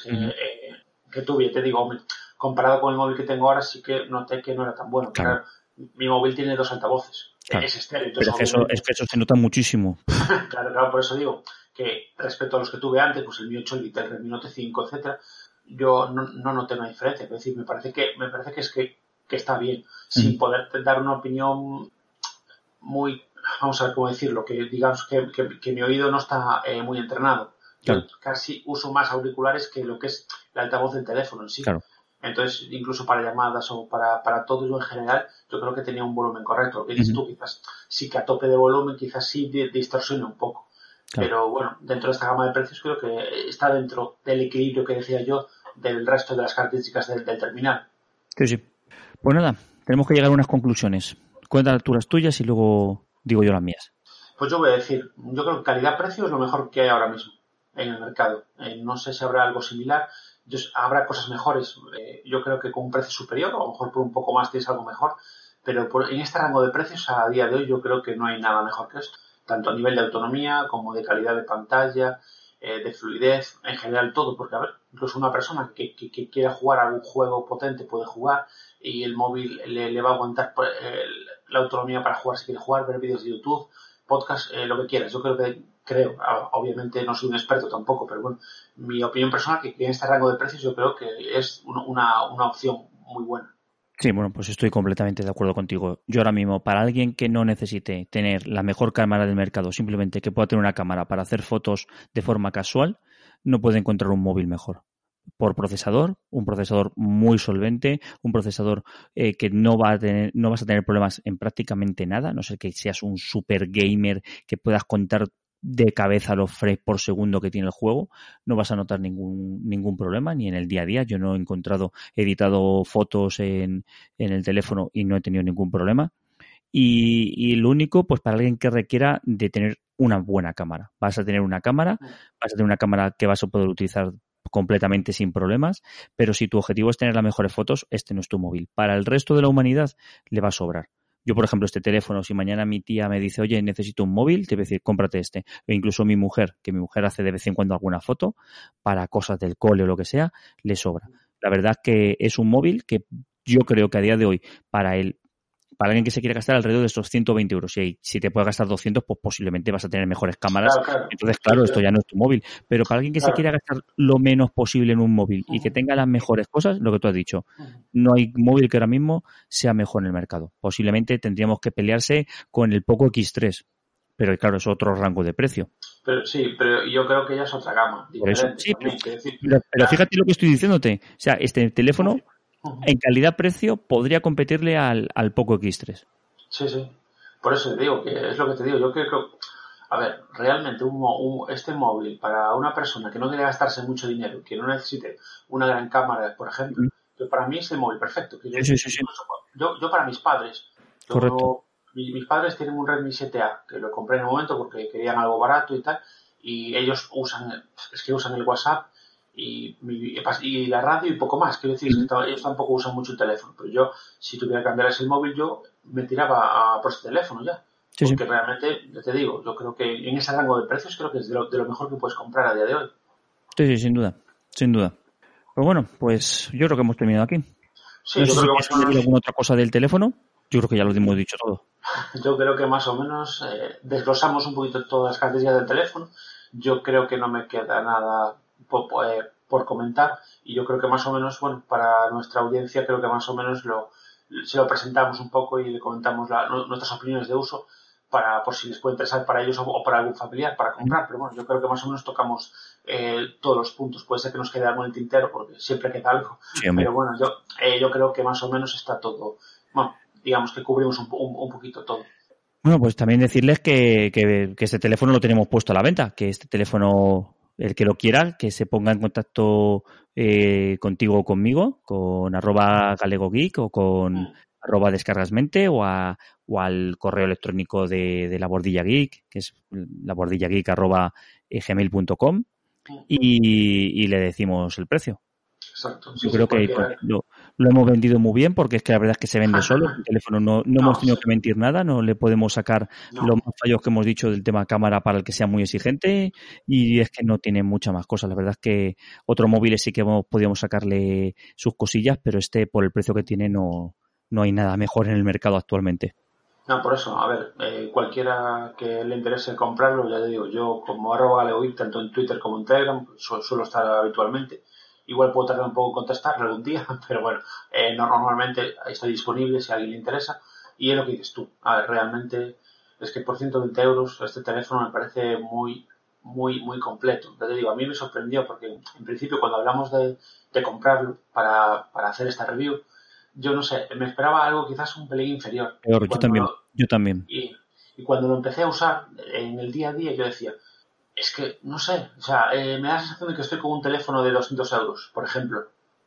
que tuve. Te digo, comparado con el móvil que tengo ahora, sí que noté que no era tan bueno. Claro. Mi móvil tiene 2 altavoces. Claro. Es estéreo. Pero es que eso se nota muchísimo. Claro, por eso digo que respecto a los que tuve antes, pues el Mi 8 Lite, el Redmi Note 5, etcétera, yo no noté una diferencia. Es decir, me parece que está bien, sin poder dar una opinión muy, vamos a ver cómo decirlo, que digamos que mi oído no está muy entrenado. Yo casi uso más auriculares que lo que es el altavoz del teléfono en sí. Claro. Entonces, incluso para llamadas o para todo yo en general, yo creo que tenía un volumen correcto. Lo que dices tú, quizás sí que a tope de volumen, quizás sí distorsiona un poco. Claro. Pero bueno, dentro de esta gama de precios creo que está dentro del equilibrio que decía yo del resto de las características del terminal. Sí. Pues nada, tenemos que llegar a unas conclusiones. Cuenta tú las tuyas y luego digo yo las mías. Pues yo voy a decir, yo creo que calidad-precio es lo mejor que hay ahora mismo en el mercado. No sé si habrá algo similar. Habrá cosas mejores, yo creo que con un precio superior, o a lo mejor por un poco más tienes algo mejor, pero en este rango de precios a día de hoy yo creo que no hay nada mejor que esto, tanto a nivel de autonomía como de calidad de pantalla, de fluidez, en general todo, porque a ver, incluso una persona que quiera jugar a algún juego potente puede jugar y el móvil le va a aguantar la autonomía para jugar si quiere jugar, ver vídeos de YouTube, podcast, lo que quieras. Yo creo, obviamente no soy un experto tampoco, pero bueno, mi opinión personal que en este rango de precios yo creo que es una opción muy buena. Sí, bueno, pues estoy completamente de acuerdo contigo. Yo ahora mismo, para alguien que no necesite tener la mejor cámara del mercado, simplemente que pueda tener una cámara para hacer fotos de forma casual, no puede encontrar un móvil mejor. Por procesador, un procesador muy solvente, un procesador que no vas a tener problemas en prácticamente nada, a no ser que seas un super gamer que puedas contar de cabeza los frames por segundo que tiene el juego, no vas a notar ningún problema, ni en el día a día. Yo no he editado fotos en el teléfono y no he tenido ningún problema. Y lo único, pues para alguien que requiera de tener una buena cámara. Vas a tener una cámara que vas a poder utilizar completamente sin problemas, pero si tu objetivo es tener las mejores fotos, este no es tu móvil. Para el resto de la humanidad le va a sobrar. Yo, por ejemplo, este teléfono, si mañana mi tía me dice, oye, necesito un móvil, te voy a decir, cómprate este. O incluso mi mujer, que mi mujer hace de vez en cuando alguna foto para cosas del cole o lo que sea, le sobra. La verdad que es un móvil que yo creo que a día de hoy, para alguien que se quiere gastar alrededor de esos 120 euros, y si te puedes gastar 200, pues posiblemente vas a tener mejores cámaras. Claro. Entonces, claro, esto ya no es tu móvil. Pero para alguien que se quiera gastar lo menos posible en un móvil y que tenga las mejores cosas, lo que tú has dicho, no hay móvil que ahora mismo sea mejor en el mercado. Posiblemente tendríamos que pelearse con el Poco X3. Pero claro, es otro rango de precio. Pero sí, pero yo creo que ya es otra gama diferente. Sí, también, decir, pero fíjate lo que estoy diciéndote. O sea, este teléfono en calidad-precio podría competirle al Poco X3. Sí. Por eso te digo, que es lo que te digo. Yo creo, a ver, realmente este móvil para una persona que no quiere gastarse mucho dinero, que no necesite una gran cámara, por ejemplo, que para mí es el móvil perfecto. Sí. Yo para mis padres, Correcto. Mis padres tienen un Redmi 7A, que lo compré en el momento porque querían algo barato y tal, y ellos usan el WhatsApp y la radio y poco más. Quiero decir, ellos tampoco usan mucho el teléfono, pero yo, si tuviera que cambiarles el móvil, yo me tiraba por ese teléfono ya. Porque realmente, ya te digo, yo creo que en ese rango de precios creo que es de lo mejor que puedes comprar a día de hoy. Sí, sin duda. Pues bueno, pues yo creo que hemos terminado aquí. Sí, no yo sé creo si quieres alguna otra cosa del teléfono. Yo creo que ya lo hemos dicho todo. Yo creo que más o menos desglosamos un poquito todas las características del teléfono. Yo creo que no me queda nada por comentar, y yo creo que más o menos, bueno, para nuestra audiencia creo que más o menos se lo presentamos un poco y le comentamos nuestras opiniones de uso por si les puede interesar para ellos o para algún familiar para comprar. Pero bueno, yo creo que más o menos tocamos todos los puntos. Puede ser que nos quede algo en el tintero porque siempre queda algo. Sí, pero bueno, yo creo que más o menos está todo. Bueno, digamos que cubrimos un poquito todo. Bueno, pues también decirles que este teléfono lo tenemos puesto a la venta, que este teléfono, el que lo quiera, que se ponga en contacto contigo o conmigo, con @galegogeek o con @descargasmente o al correo electrónico de La Bordilla Geek, que es labordillageek@gmail.com, y le decimos el precio. Exacto. Yo creo que lo hemos vendido muy bien, porque es que la verdad es que se vende solo. El teléfono no hemos tenido que mentir nada, no le podemos sacar los más fallos que hemos dicho del tema cámara para el que sea muy exigente, y es que no tiene muchas más cosas. La verdad es que otros móviles sí que podíamos sacarle sus cosillas, pero por el precio que tiene no hay nada mejor en el mercado actualmente. No, por eso, a ver, cualquiera que le interese comprarlo, ya te digo, yo como @galegogeek, tanto en Twitter como en Telegram, suelo estar habitualmente. Igual puedo tardar un poco en contestarle algún día, pero bueno, normalmente estoy disponible si a alguien le interesa. Y es lo que dices tú. A ver, realmente es que por 120 euros este teléfono me parece muy, muy, muy completo. Ya te digo, a mí me sorprendió porque en principio cuando hablamos de comprarlo para hacer esta review, yo no sé, me esperaba algo quizás un pelín inferior. Peor, yo también. Y cuando lo empecé a usar en el día a día, yo decía, es que, no sé, o sea, me da la sensación de que estoy con un teléfono de 200 euros, por ejemplo,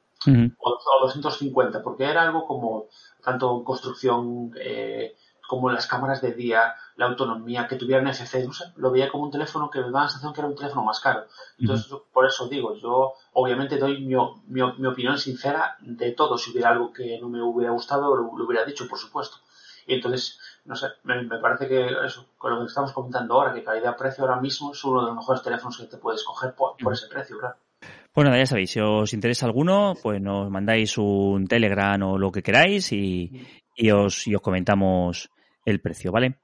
o 250, porque era algo como, tanto construcción como las cámaras de día, la autonomía, que tuviera NFC, no sé, lo veía como un teléfono que me da la sensación que era un teléfono más caro. Entonces, por eso digo, yo obviamente doy mi opinión sincera de todo. Si hubiera algo que no me hubiera gustado, lo hubiera dicho, por supuesto. Y entonces, no sé, me parece que eso, con lo que estamos comentando ahora, que calidad-precio ahora mismo es uno de los mejores teléfonos que te puedes coger por ese precio, claro. Pues nada, ya sabéis, si os interesa alguno, pues nos mandáis un Telegram o lo que queráis y os comentamos el precio, ¿vale?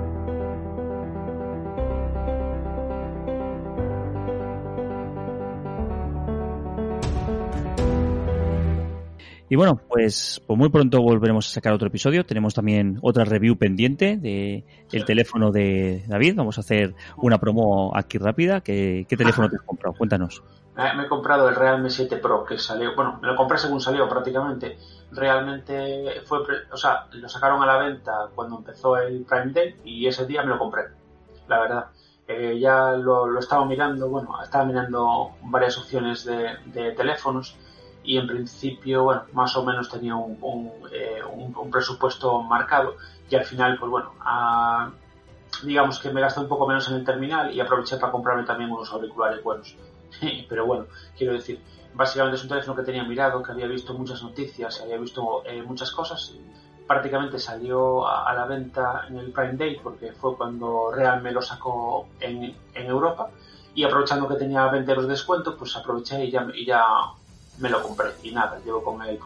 Y bueno, pues muy pronto volveremos a sacar otro episodio. Tenemos también otra review pendiente del teléfono de David. Vamos a hacer una promo aquí rápida. ¿Qué teléfono te has comprado? Cuéntanos. Me he comprado el Realme 7 Pro, que salió, bueno, me lo compré según salió prácticamente. Realmente lo sacaron a la venta cuando empezó el Prime Day y ese día me lo compré, la verdad. Ya lo estaba mirando, estaba mirando varias opciones de teléfonos. Y en principio, más o menos tenía un presupuesto marcado, y al final, pues digamos que me gasté un poco menos en el terminal y aproveché para comprarme también unos auriculares buenos. Pero bueno, quiero decir, básicamente es un teléfono que tenía mirado, que había visto muchas noticias, había visto muchas cosas. Prácticamente salió a la venta en el Prime Day, porque fue cuando Realme lo sacó en Europa, y aprovechando que tenía 20 euros de descuento, pues aproveché y ya me lo compré. Y nada, llevo con él, pues eso,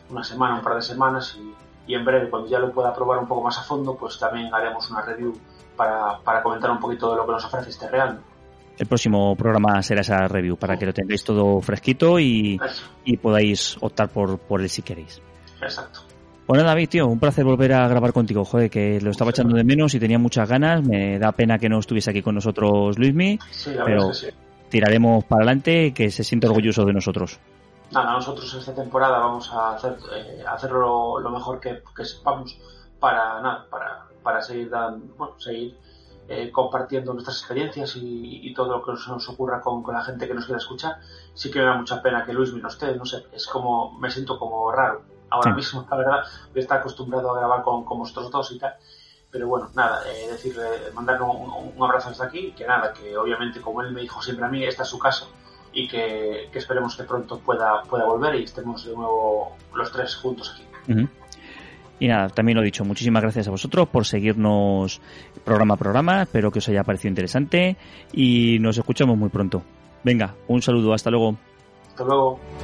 una semana, un par de semanas, y en breve, cuando ya lo pueda probar un poco más a fondo, pues también haremos una review para comentar un poquito de lo que nos ofrece este Real. El próximo programa será esa review, para que lo tengáis todo fresquito y podáis optar por él si queréis. Exacto. Bueno, David, tío, un placer volver a grabar contigo. Joder, que lo estaba echando de menos y tenía muchas ganas. Me da pena que no estuviese aquí con nosotros Luismi, pero tiraremos para adelante, que se siente orgulloso de nosotros. Nada, nosotros esta temporada vamos a hacerlo lo mejor que sepamos para seguir compartiendo nuestras experiencias y todo lo que nos ocurra con la gente que nos quiera escuchar. Sí que me da mucha pena que Luismi no esté, no sé, es como, me siento como raro ahora mismo, la verdad, que está acostumbrado a grabar con vosotros dos y tal. Pero bueno, nada, mandarle un abrazo desde aquí, que nada, que obviamente, como él me dijo siempre a mí, esta es su casa, y que esperemos que pronto pueda volver y estemos de nuevo los tres juntos aquí. Uh-huh. Y nada, también lo he dicho, muchísimas gracias a vosotros por seguirnos programa a programa, espero que os haya parecido interesante y nos escuchamos muy pronto. Venga, un saludo, hasta luego. Hasta luego.